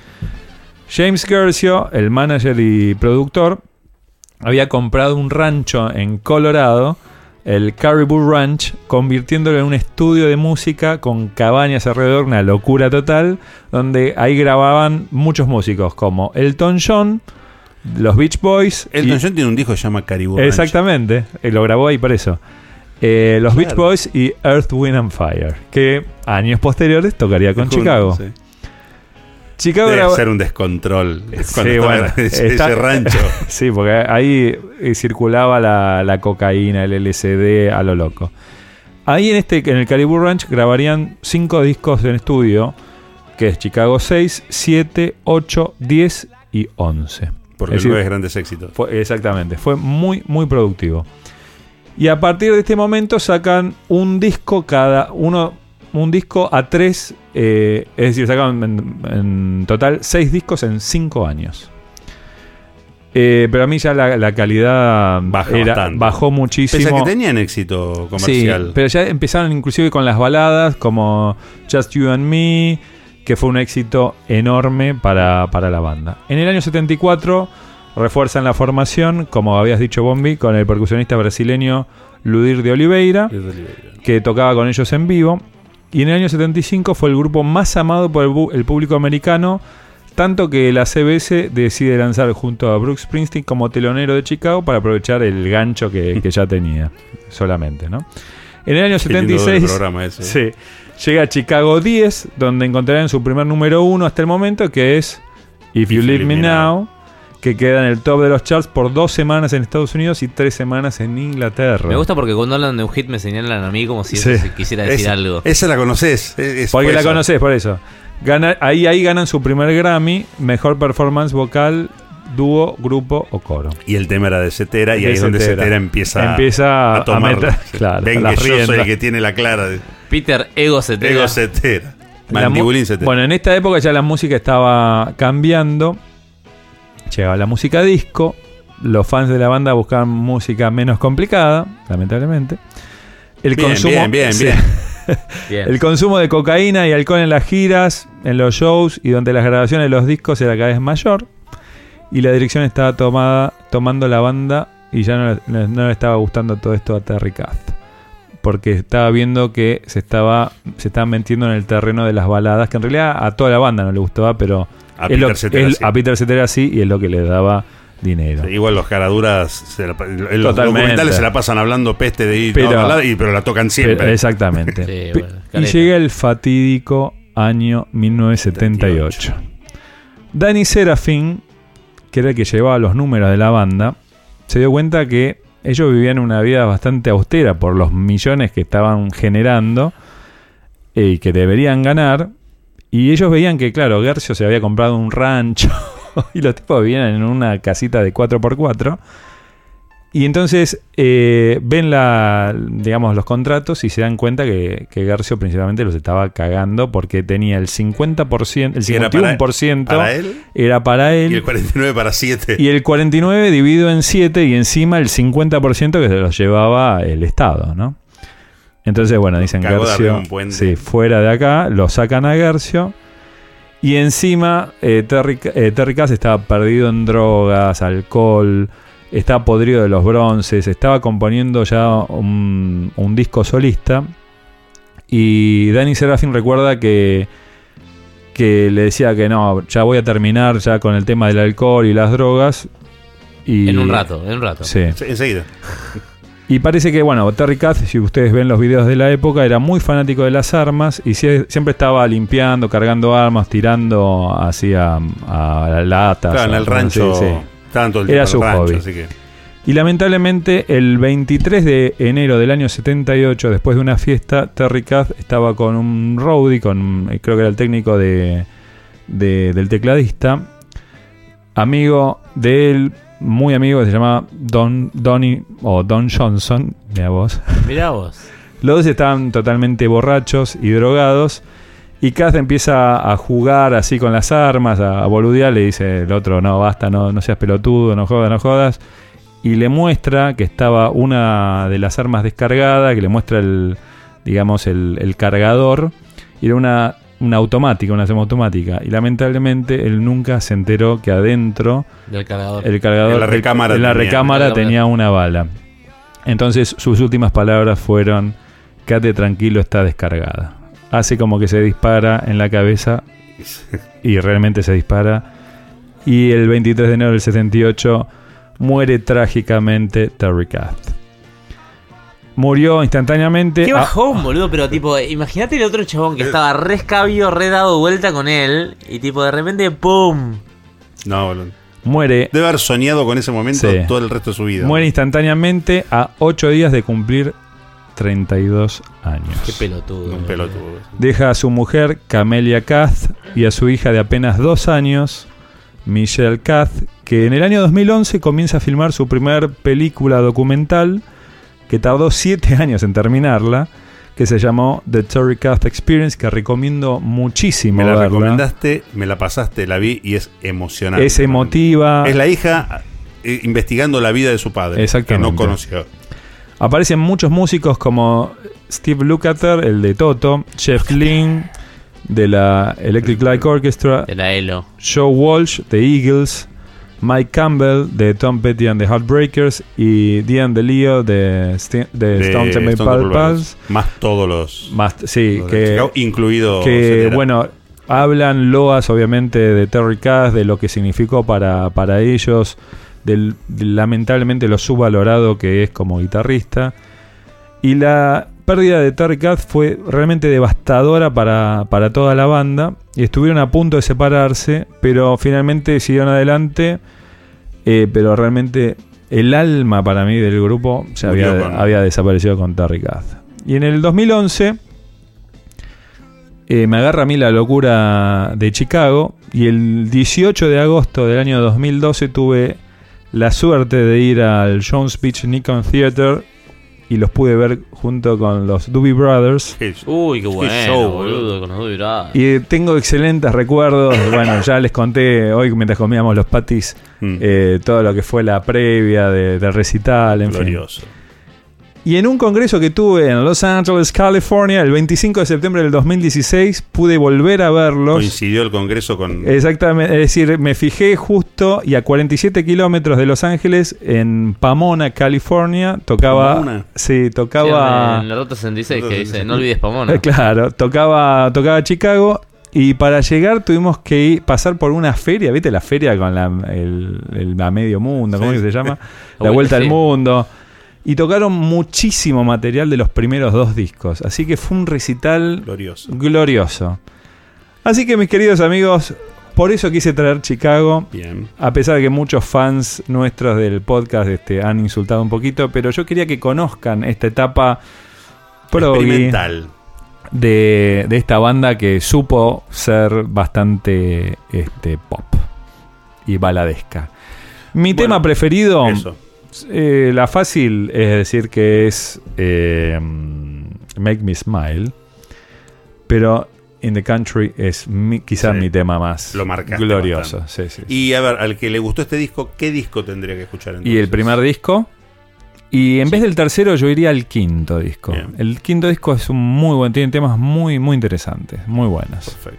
James Gersio, el manager y productor, había comprado un rancho en Colorado, el Caribou Ranch, convirtiéndolo en un estudio de música con cabañas alrededor, una locura total, donde ahí grababan muchos músicos como Elton John, los Beach Boys. Elton John tiene un disco que se llama Caribou Ranch. Exactamente, lo grabó ahí por eso. Los Beach Boys y Earth, Wind and Fire, que años posteriores tocaría con Chicago. Sí. Chicago debe ser un descontrol ese rancho. Sí, porque ahí circulaba la cocaína, el LSD a lo loco. Ahí en el Caribou Ranch grabarían 5 discos en estudio, que es Chicago 6, 7, 8, 10 y 11. Porque luego es grandes éxitos. Exactamente, fue muy, muy productivo. Y a partir de este momento sacan un disco cada uno, un disco a 3, es decir, sacan en total 6 discos en 5 años. Pero a mí ya la calidad bajó muchísimo. Pese a que tenían éxito comercial. Sí, pero ya empezaron inclusive con las baladas como Just You and Me, que fue un éxito enorme para la banda. En el año 74 refuerzan la formación, como habías dicho, Bombi, con el percusionista brasileño Ludir de Oliveira, que tocaba con ellos en vivo. Y en el año 75 fue el grupo más amado por el público americano, tanto que la CBS decide lanzar junto a Bruce Springsteen como telonero de Chicago para aprovechar el gancho que ya tenía solamente, ¿no? En el año 76 sí, llega Chicago 10, donde encontrarán su primer número 1 hasta el momento, que es If You Leave Me Now, que queda en el top de los charts por 2 semanas en Estados Unidos y 3 semanas en Inglaterra. Me gusta porque cuando hablan de un hit me señalan a mí como si eso quisiera decir algo. Esa la conoces. Porque la conoces, por eso. Ahí ganan su primer Grammy, Mejor Performance Vocal, Dúo, Grupo o Coro. Y el tema era de Cetera, y ahí es donde Cetera empieza a tomar. Claro, ven que yo soy el que tiene la clara. Peter Ego Cetera. Ego Cetera. Mandibulín Cetera. Bueno, en esta época ya la música estaba cambiando. Llegaba la música disco. Los fans de la banda buscaban música menos complicada, lamentablemente. Bien. El consumo de cocaína y alcohol en las giras, en los shows y donde las grabaciones de los discos era cada vez mayor. Y la dirección estaba tomando la banda y ya no le estaba gustando todo esto a Terry Kath. Porque estaba viendo que se estaban metiendo en el terreno de las baladas, que en realidad a toda la banda no le gustaba, pero a Peter Cetera sí, y es lo que le daba dinero. Sí, igual los caraduras en los documentales se la pasan hablando peste de pero la tocan siempre. Exactamente. Sí, bueno, y llega el fatídico año 1978. Danny Seraphine, que era el que llevaba los números de la banda, se dio cuenta que ellos vivían una vida bastante austera por los millones que estaban generando. y que deberían ganar. Y ellos veían que, claro, Guercio se había comprado un rancho y los tipos vivían en una casita de 4x4. Y entonces ven los contratos y se dan cuenta que Guercio principalmente los estaba cagando porque tenía el 50%, el 51% ¿Para él? Era para él. Y el 49% para 7. Y el 49% dividido en 7 y encima el 50% que se los llevaba el Estado, ¿no? Entonces, bueno, dicen Guercio, sí, fuera de acá, lo sacan a Guercio. Y encima Terry Kath estaba perdido en drogas, alcohol, estaba podrido de los bronces, estaba componiendo ya un disco solista. Y Danny Seraphim recuerda que le decía que no, ya voy a terminar ya con el tema del alcohol y las drogas. Y, en un rato. Sí. Enseguida. Y parece que, bueno, Terry Kath, si ustedes ven los videos de la época, era muy fanático de las armas y siempre estaba limpiando, cargando armas, tirando así a latas. Claro, en el rancho. Sí. Tanto el era su rancho, hobby. Así que... Y lamentablemente, el 23 de enero del año 78, después de una fiesta, Terry Kath estaba con un roadie, creo que era el técnico del tecladista, amigo de él, muy amigo, que se llama Don Johnson. Mirá vos. Los dos estaban totalmente borrachos y drogados. Y Kath empieza a jugar así con las armas, a boludear. Le dice el otro: no, basta, no seas pelotudo, no jodas. Y le muestra que estaba una de las armas descargada, que le muestra el cargador. Y era una automática, una semiautomática. Y lamentablemente él nunca se enteró que adentro del cargador, el cargador en la recámara tenía una bala. Entonces sus últimas palabras fueron: quédate tranquilo, está descargada. Hace como que se dispara en la cabeza y realmente se dispara. Y el 23 de enero del 78 muere trágicamente Terry Kath. Murió instantáneamente. Qué bajón, boludo, pero tipo, imagínate el otro chabón que estaba re escabio, re dado vuelta con él, y tipo de repente, ¡pum! No, boludo. Muere. Debe haber soñado con ese momento todo el resto de su vida. Muere instantáneamente a 8 días de cumplir 32 años. Qué pelotudo. Un pelotudo. Deja a su mujer, Camelia Kath, y a su hija de apenas 2 años, Michelle Kath, que en el año 2011 comienza a filmar su primer película documental, que tardó 7 años en terminarla, que se llamó The Terry Kath Experience, que recomiendo muchísimo. Me la verla. recomendaste, me la pasaste, la vi y es emocionante. Es emotiva. Es la hija investigando la vida de su padre, exactamente, que no conoció. Aparecen muchos músicos como Steve Lukather, el de Toto, Jeff Lynne, de la Electric Light Orchestra, de la ELO, Joe Walsh, de Eagles, Mike Campbell, de Tom Petty and the Heartbreakers, y Diane DeLeo, de Stone Temple Pilots. Más todos los... Sí, los que... Chicago, incluido... Que, bueno, hablan loas, obviamente, de Terry Kath, de lo que significó para ellos, lamentablemente lo subvalorado que es como guitarrista. Y la pérdida de Terry Kath fue realmente devastadora para toda la banda, y estuvieron a punto de separarse, pero finalmente siguieron adelante. Pero realmente el alma para mí del grupo se había desaparecido con Terry Kath. Y en el 2011 me agarra a mí la locura de Chicago, y el 18 de agosto del año 2012 tuve la suerte de ir al Jones Beach Nikon Theater y los pude ver junto con los Doobie Brothers. Uy, qué bueno, show, boludo, con los Doobie Brothers. Y tengo excelentes recuerdos. Bueno, ya les conté hoy mientras comíamos los patis todo lo que fue la previa del recital, en glorioso. Fin. Y en un congreso que tuve en Los Angeles, California, el 25 de septiembre del 2016, pude volver a verlos. Coincidió el congreso con... Exactamente, es decir, me fijé justo y a 47 kilómetros de Los Ángeles, en Pomona, California, tocaba... ¿Pomona? Sí, tocaba... Sí, en la ruta 66 que dice, no olvides Pomona. Claro, tocaba Chicago. Y para llegar tuvimos que pasar por una feria, ¿viste? La feria con la medio mundo, ¿cómo se llama? La vuelta al mundo. Y tocaron muchísimo material de los primeros 2 discos. Así que fue un recital glorioso. Así que, mis queridos amigos, por eso quise traer Chicago. Bien. A pesar de que muchos fans nuestros del podcast han insultado un poquito, pero yo quería que conozcan esta etapa experimental. de esta banda que supo ser bastante pop y baladesca. Mi tema preferido, Eso. la fácil es decir que es Make Me Smile, pero In the Country es quizás Sí. mi tema más Lo marcaste glorioso. bastante. Sí. Y a ver, al que le gustó este disco, ¿qué disco tendría que escuchar entonces? Y el primer disco. Y en vez del tercero, yo iría al quinto disco. Bien. El quinto disco es un muy buen, tiene temas muy, muy interesantes, muy buenos. Perfecto.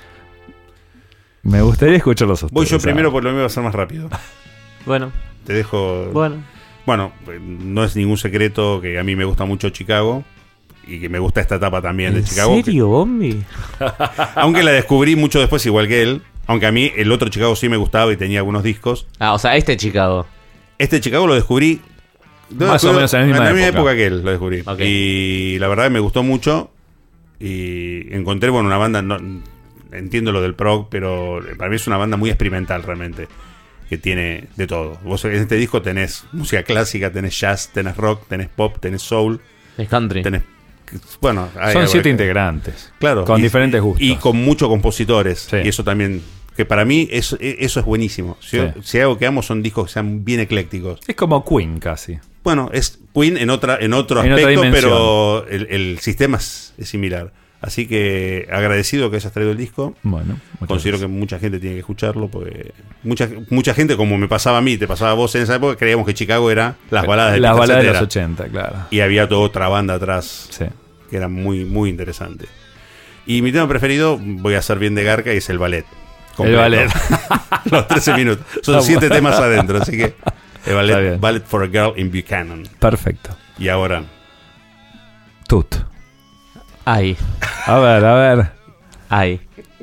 Me gustaría escucharlos a ustedes. Voy yo primero ¿sabes? porque lo mío va a ser más rápido. Bueno, Te dejo. bueno. Bueno, no es ningún secreto que a mí me gusta mucho Chicago y que me gusta esta etapa también de Chicago. ¿En serio, Bombi? Aunque la descubrí mucho después, igual que él. Aunque a mí el otro Chicago sí me gustaba y tenía algunos discos. Ah, o sea, Chicago. Este Chicago lo descubrí. Más o menos en la misma época. que él lo descubrí. Ok. Y la verdad me gustó mucho. Y encontré, bueno, una banda. Entiendo lo del prog, pero para mí es una banda muy experimental realmente. Que tiene de todo. Vos en este disco tenés música clásica, tenés jazz, tenés rock, tenés pop, tenés soul, Es country. tenés. Bueno, hay Son algo 7 de- integrantes. Claro. Con y- diferentes gustos. Y con muchos compositores. Sí. Y eso también. Que para mí eso es buenísimo. Si hay algo que amo son discos que sean bien eclécticos. Es como Queen casi. Bueno, es Queen en otro En otra aspecto, dimensión. pero el sistema es similar. Así que agradecido que hayas traído el disco. Bueno, muchas Considero gracias. que mucha gente tiene que escucharlo porque mucha gente, como me pasaba a mí, te pasaba a vos en esa época, creíamos que Chicago era las baladas de Las Peter baladas de los Cetera. 80, claro. Y había toda otra banda atrás Sí. que era muy, muy interesante. Y mi tema preferido, voy a ser bien de garca, y es el ballet. Completo. El ballet. Los 13 minutos. Son 7 temas adentro, así que el Está ballet, bien. Ballet for a Girl in Buchanan. Perfecto. Y ahora, Tut. Ay, A ver. ay.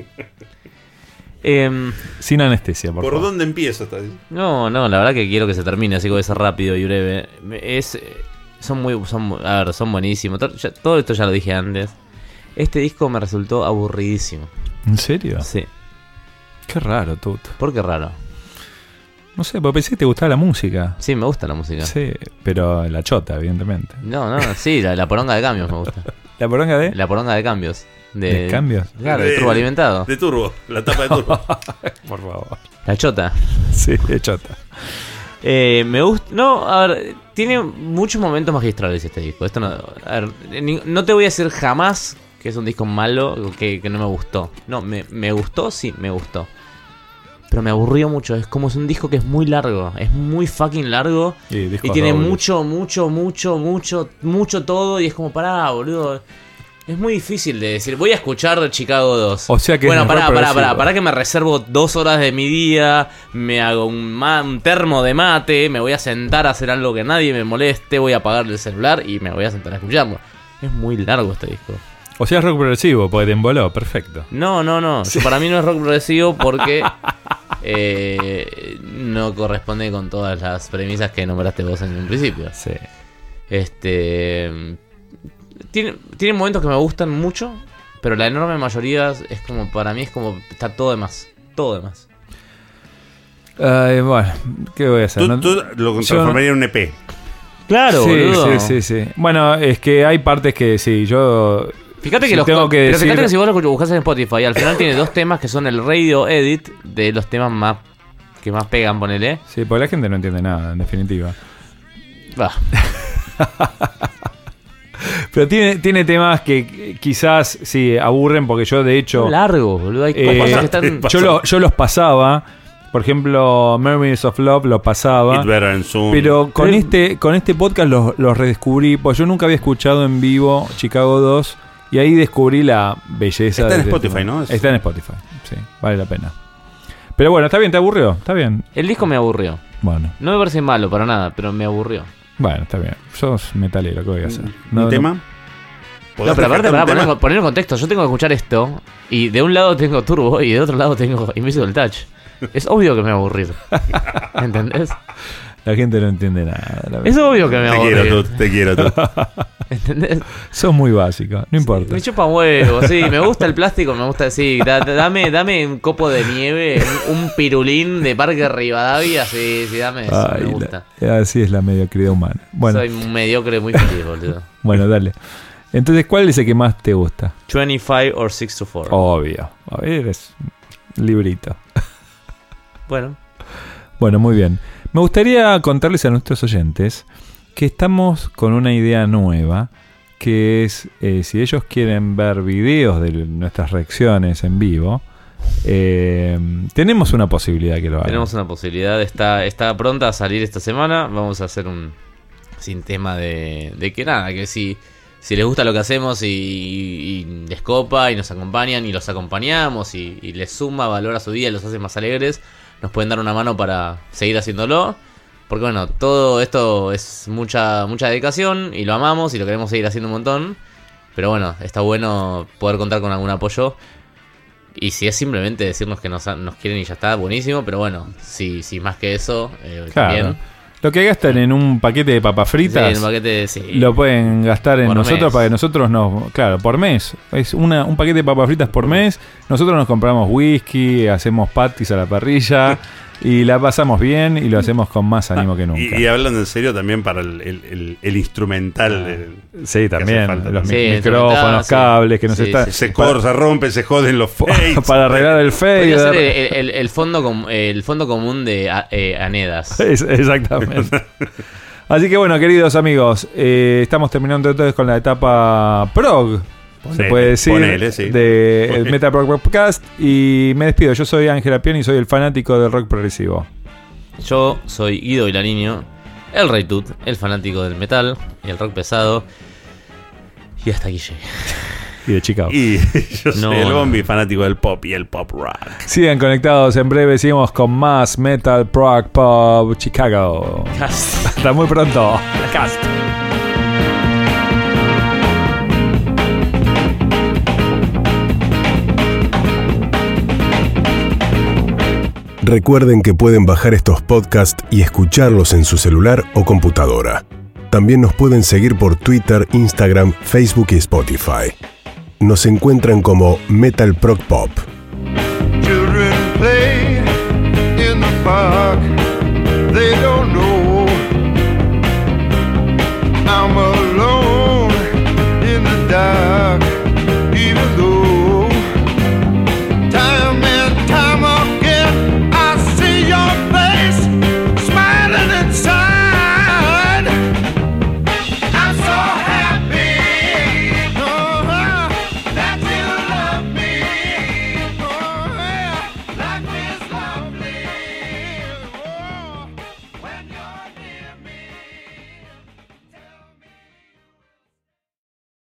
Sin anestesia, por ¿por favor. dónde empiezo esta? No, la verdad que quiero que se termine, así que voy a ser rápido y breve. Son buenísimos. Todo esto ya lo dije antes. Este disco me resultó aburridísimo. ¿En serio? Sí. Qué raro, Tut. ¿Por qué raro? No sé, porque pensé que te gustaba la música. Sí, me gusta la música. Sí, pero la chota, evidentemente. No, sí, la poronga de cambios me gusta. ¿La poronga de? La poronga de cambios. ¿De cambios? Claro, de turbo alimentado. De turbo, la tapa de turbo. Por favor. La chota. Sí, de chota. Me gusta. No, a ver, tiene muchos momentos magistrales este disco. Esto no. A ver, no te voy a decir jamás que es un disco malo, que no me gustó. No, me gustó, sí, me gustó. Pero me aburrió mucho. Es como es un disco que es muy largo. Es muy fucking largo. Y discos Y tiene dobles. mucho todo. Y es como, pará, boludo. Es muy difícil de decir. Voy a escuchar Chicago 2. O sea que bueno, es rock pará, progresivo. que me reservo 2 horas de mi día. Me hago un termo de mate. Me voy a sentar a hacer algo que nadie me moleste. Voy a apagar el celular y me voy a sentar a escucharlo. Es muy largo este disco. O sea, es rock progresivo, porque te emboló, perfecto. No. Para mí no es rock progresivo porque no corresponde con todas las premisas que nombraste vos en un principio. Sí. Tiene momentos que me gustan mucho, pero la enorme mayoría es como, para mí es como, está todo de más. Todo de más. Bueno, ¿qué voy a hacer? Tú lo transformarías en un EP. Claro, Sí, boludo. sí. Bueno, es que hay partes que sí, yo... Fíjate que Si los tengo que pero decir- fíjate que si vos lo buscas en Spotify, al final tiene 2 temas que son el radio edit de los temas más que más pegan, ponele. Sí, porque la gente no entiende nada, en definitiva. Va. Pero tiene temas que quizás sí aburren, porque yo de hecho... Largo, boludo. Hay Eh, cosas que están. yo los pasaba. Por ejemplo, Memories of Love lo pasaba. It Better and Soon. Pero con Pero- este podcast los redescubrí. Pues yo nunca había escuchado en vivo Chicago 2. Y ahí descubrí la belleza. Está en de- Spotify, ¿no? Está en Spotify, sí, vale la pena. Pero bueno, está bien, te aburrió, está bien. El disco me aburrió. Bueno, No me parece malo para nada, pero me aburrió. está bien. Sos metalero, ¿qué voy a hacer? ¿Un tema? No, ¿Podés pero aparte, rescatar un para tema? poner en contexto, yo tengo que escuchar esto y de un lado tengo Turbo y de otro lado tengo Invisible Touch. Es obvio que me va a aburrir. ¿Entendés? La gente no entiende nada. la Es verdad. obvio que me va a aburrir. Te quiero tú. ¿Entendés? Sos muy básico, no importa. Me chupa huevo, sí, me gusta el plástico, me gusta, sí. Dame un copo de nieve, un pirulín de Parque Rivadavia, sí, dame eso, Ay, me gusta. así es la mediocridad humana. Bueno, Soy un mediocre muy feliz, boludo. bueno, dale. Entonces, ¿cuál es el que más te gusta? 25 or 6 to 4. Obvio. A ver, es un librito. Bueno, muy bien. Me gustaría contarles a nuestros oyentes que estamos con una idea nueva, que es, si ellos quieren ver videos de nuestras reacciones en vivo, tenemos una posibilidad que lo hagan. Tenemos una posibilidad, está pronta a salir esta semana. Vamos a hacer un sin tema de que nada, que si les gusta lo que hacemos y les copa y nos acompañan y los acompañamos y les suma valor a su día y los hace más alegres, nos pueden dar una mano para seguir haciéndolo. Porque bueno, todo esto es mucha dedicación y lo amamos y lo queremos seguir haciendo un montón. Pero bueno, está bueno poder contar con algún apoyo. Y si es simplemente decirnos que nos quieren y ya está, buenísimo. Pero bueno, si más que eso, también. Lo que gastan en un paquete de papas fritas, sí, en un paquete, sí, lo pueden gastar en por nosotros mes. para que nosotros nos... Claro, por mes. Es un paquete de papas fritas por mes. Nosotros nos compramos whisky, hacemos patties a la parrilla y la pasamos bien y lo hacemos con más ánimo que nunca. Y hablando en serio también para el instrumental. Sí, también. falta, Los sí, micrófonos, sí. cables que nos Sí, está... sí, Se corta, se rompe, se joden los fades. Para arreglar el Podría ser fader. el fondo común de Anedas. Exactamente. Así que bueno, queridos amigos, estamos terminando entonces con la etapa prog, se puede decir, ponele, sí. del Metal Prog Podcast. Y me despido, yo soy Ángel Apiani y soy el fanático del rock progresivo. Yo soy Guido Vilariño, el Rey Tut, el fanático del metal y el rock pesado. Y hasta aquí llegué. Y de Chicago. Y yo soy No, el no. Bombi, fanático del pop y el pop rock. Sigan conectados, en breve seguimos con más Metal Prog Pop Chicago. Hasta muy pronto. Cast. Recuerden que pueden bajar estos podcasts y escucharlos en su celular o computadora. También nos pueden seguir por Twitter, Instagram, Facebook y Spotify. Nos encuentran como Metal Prog Pop. Children play in the park. They don't know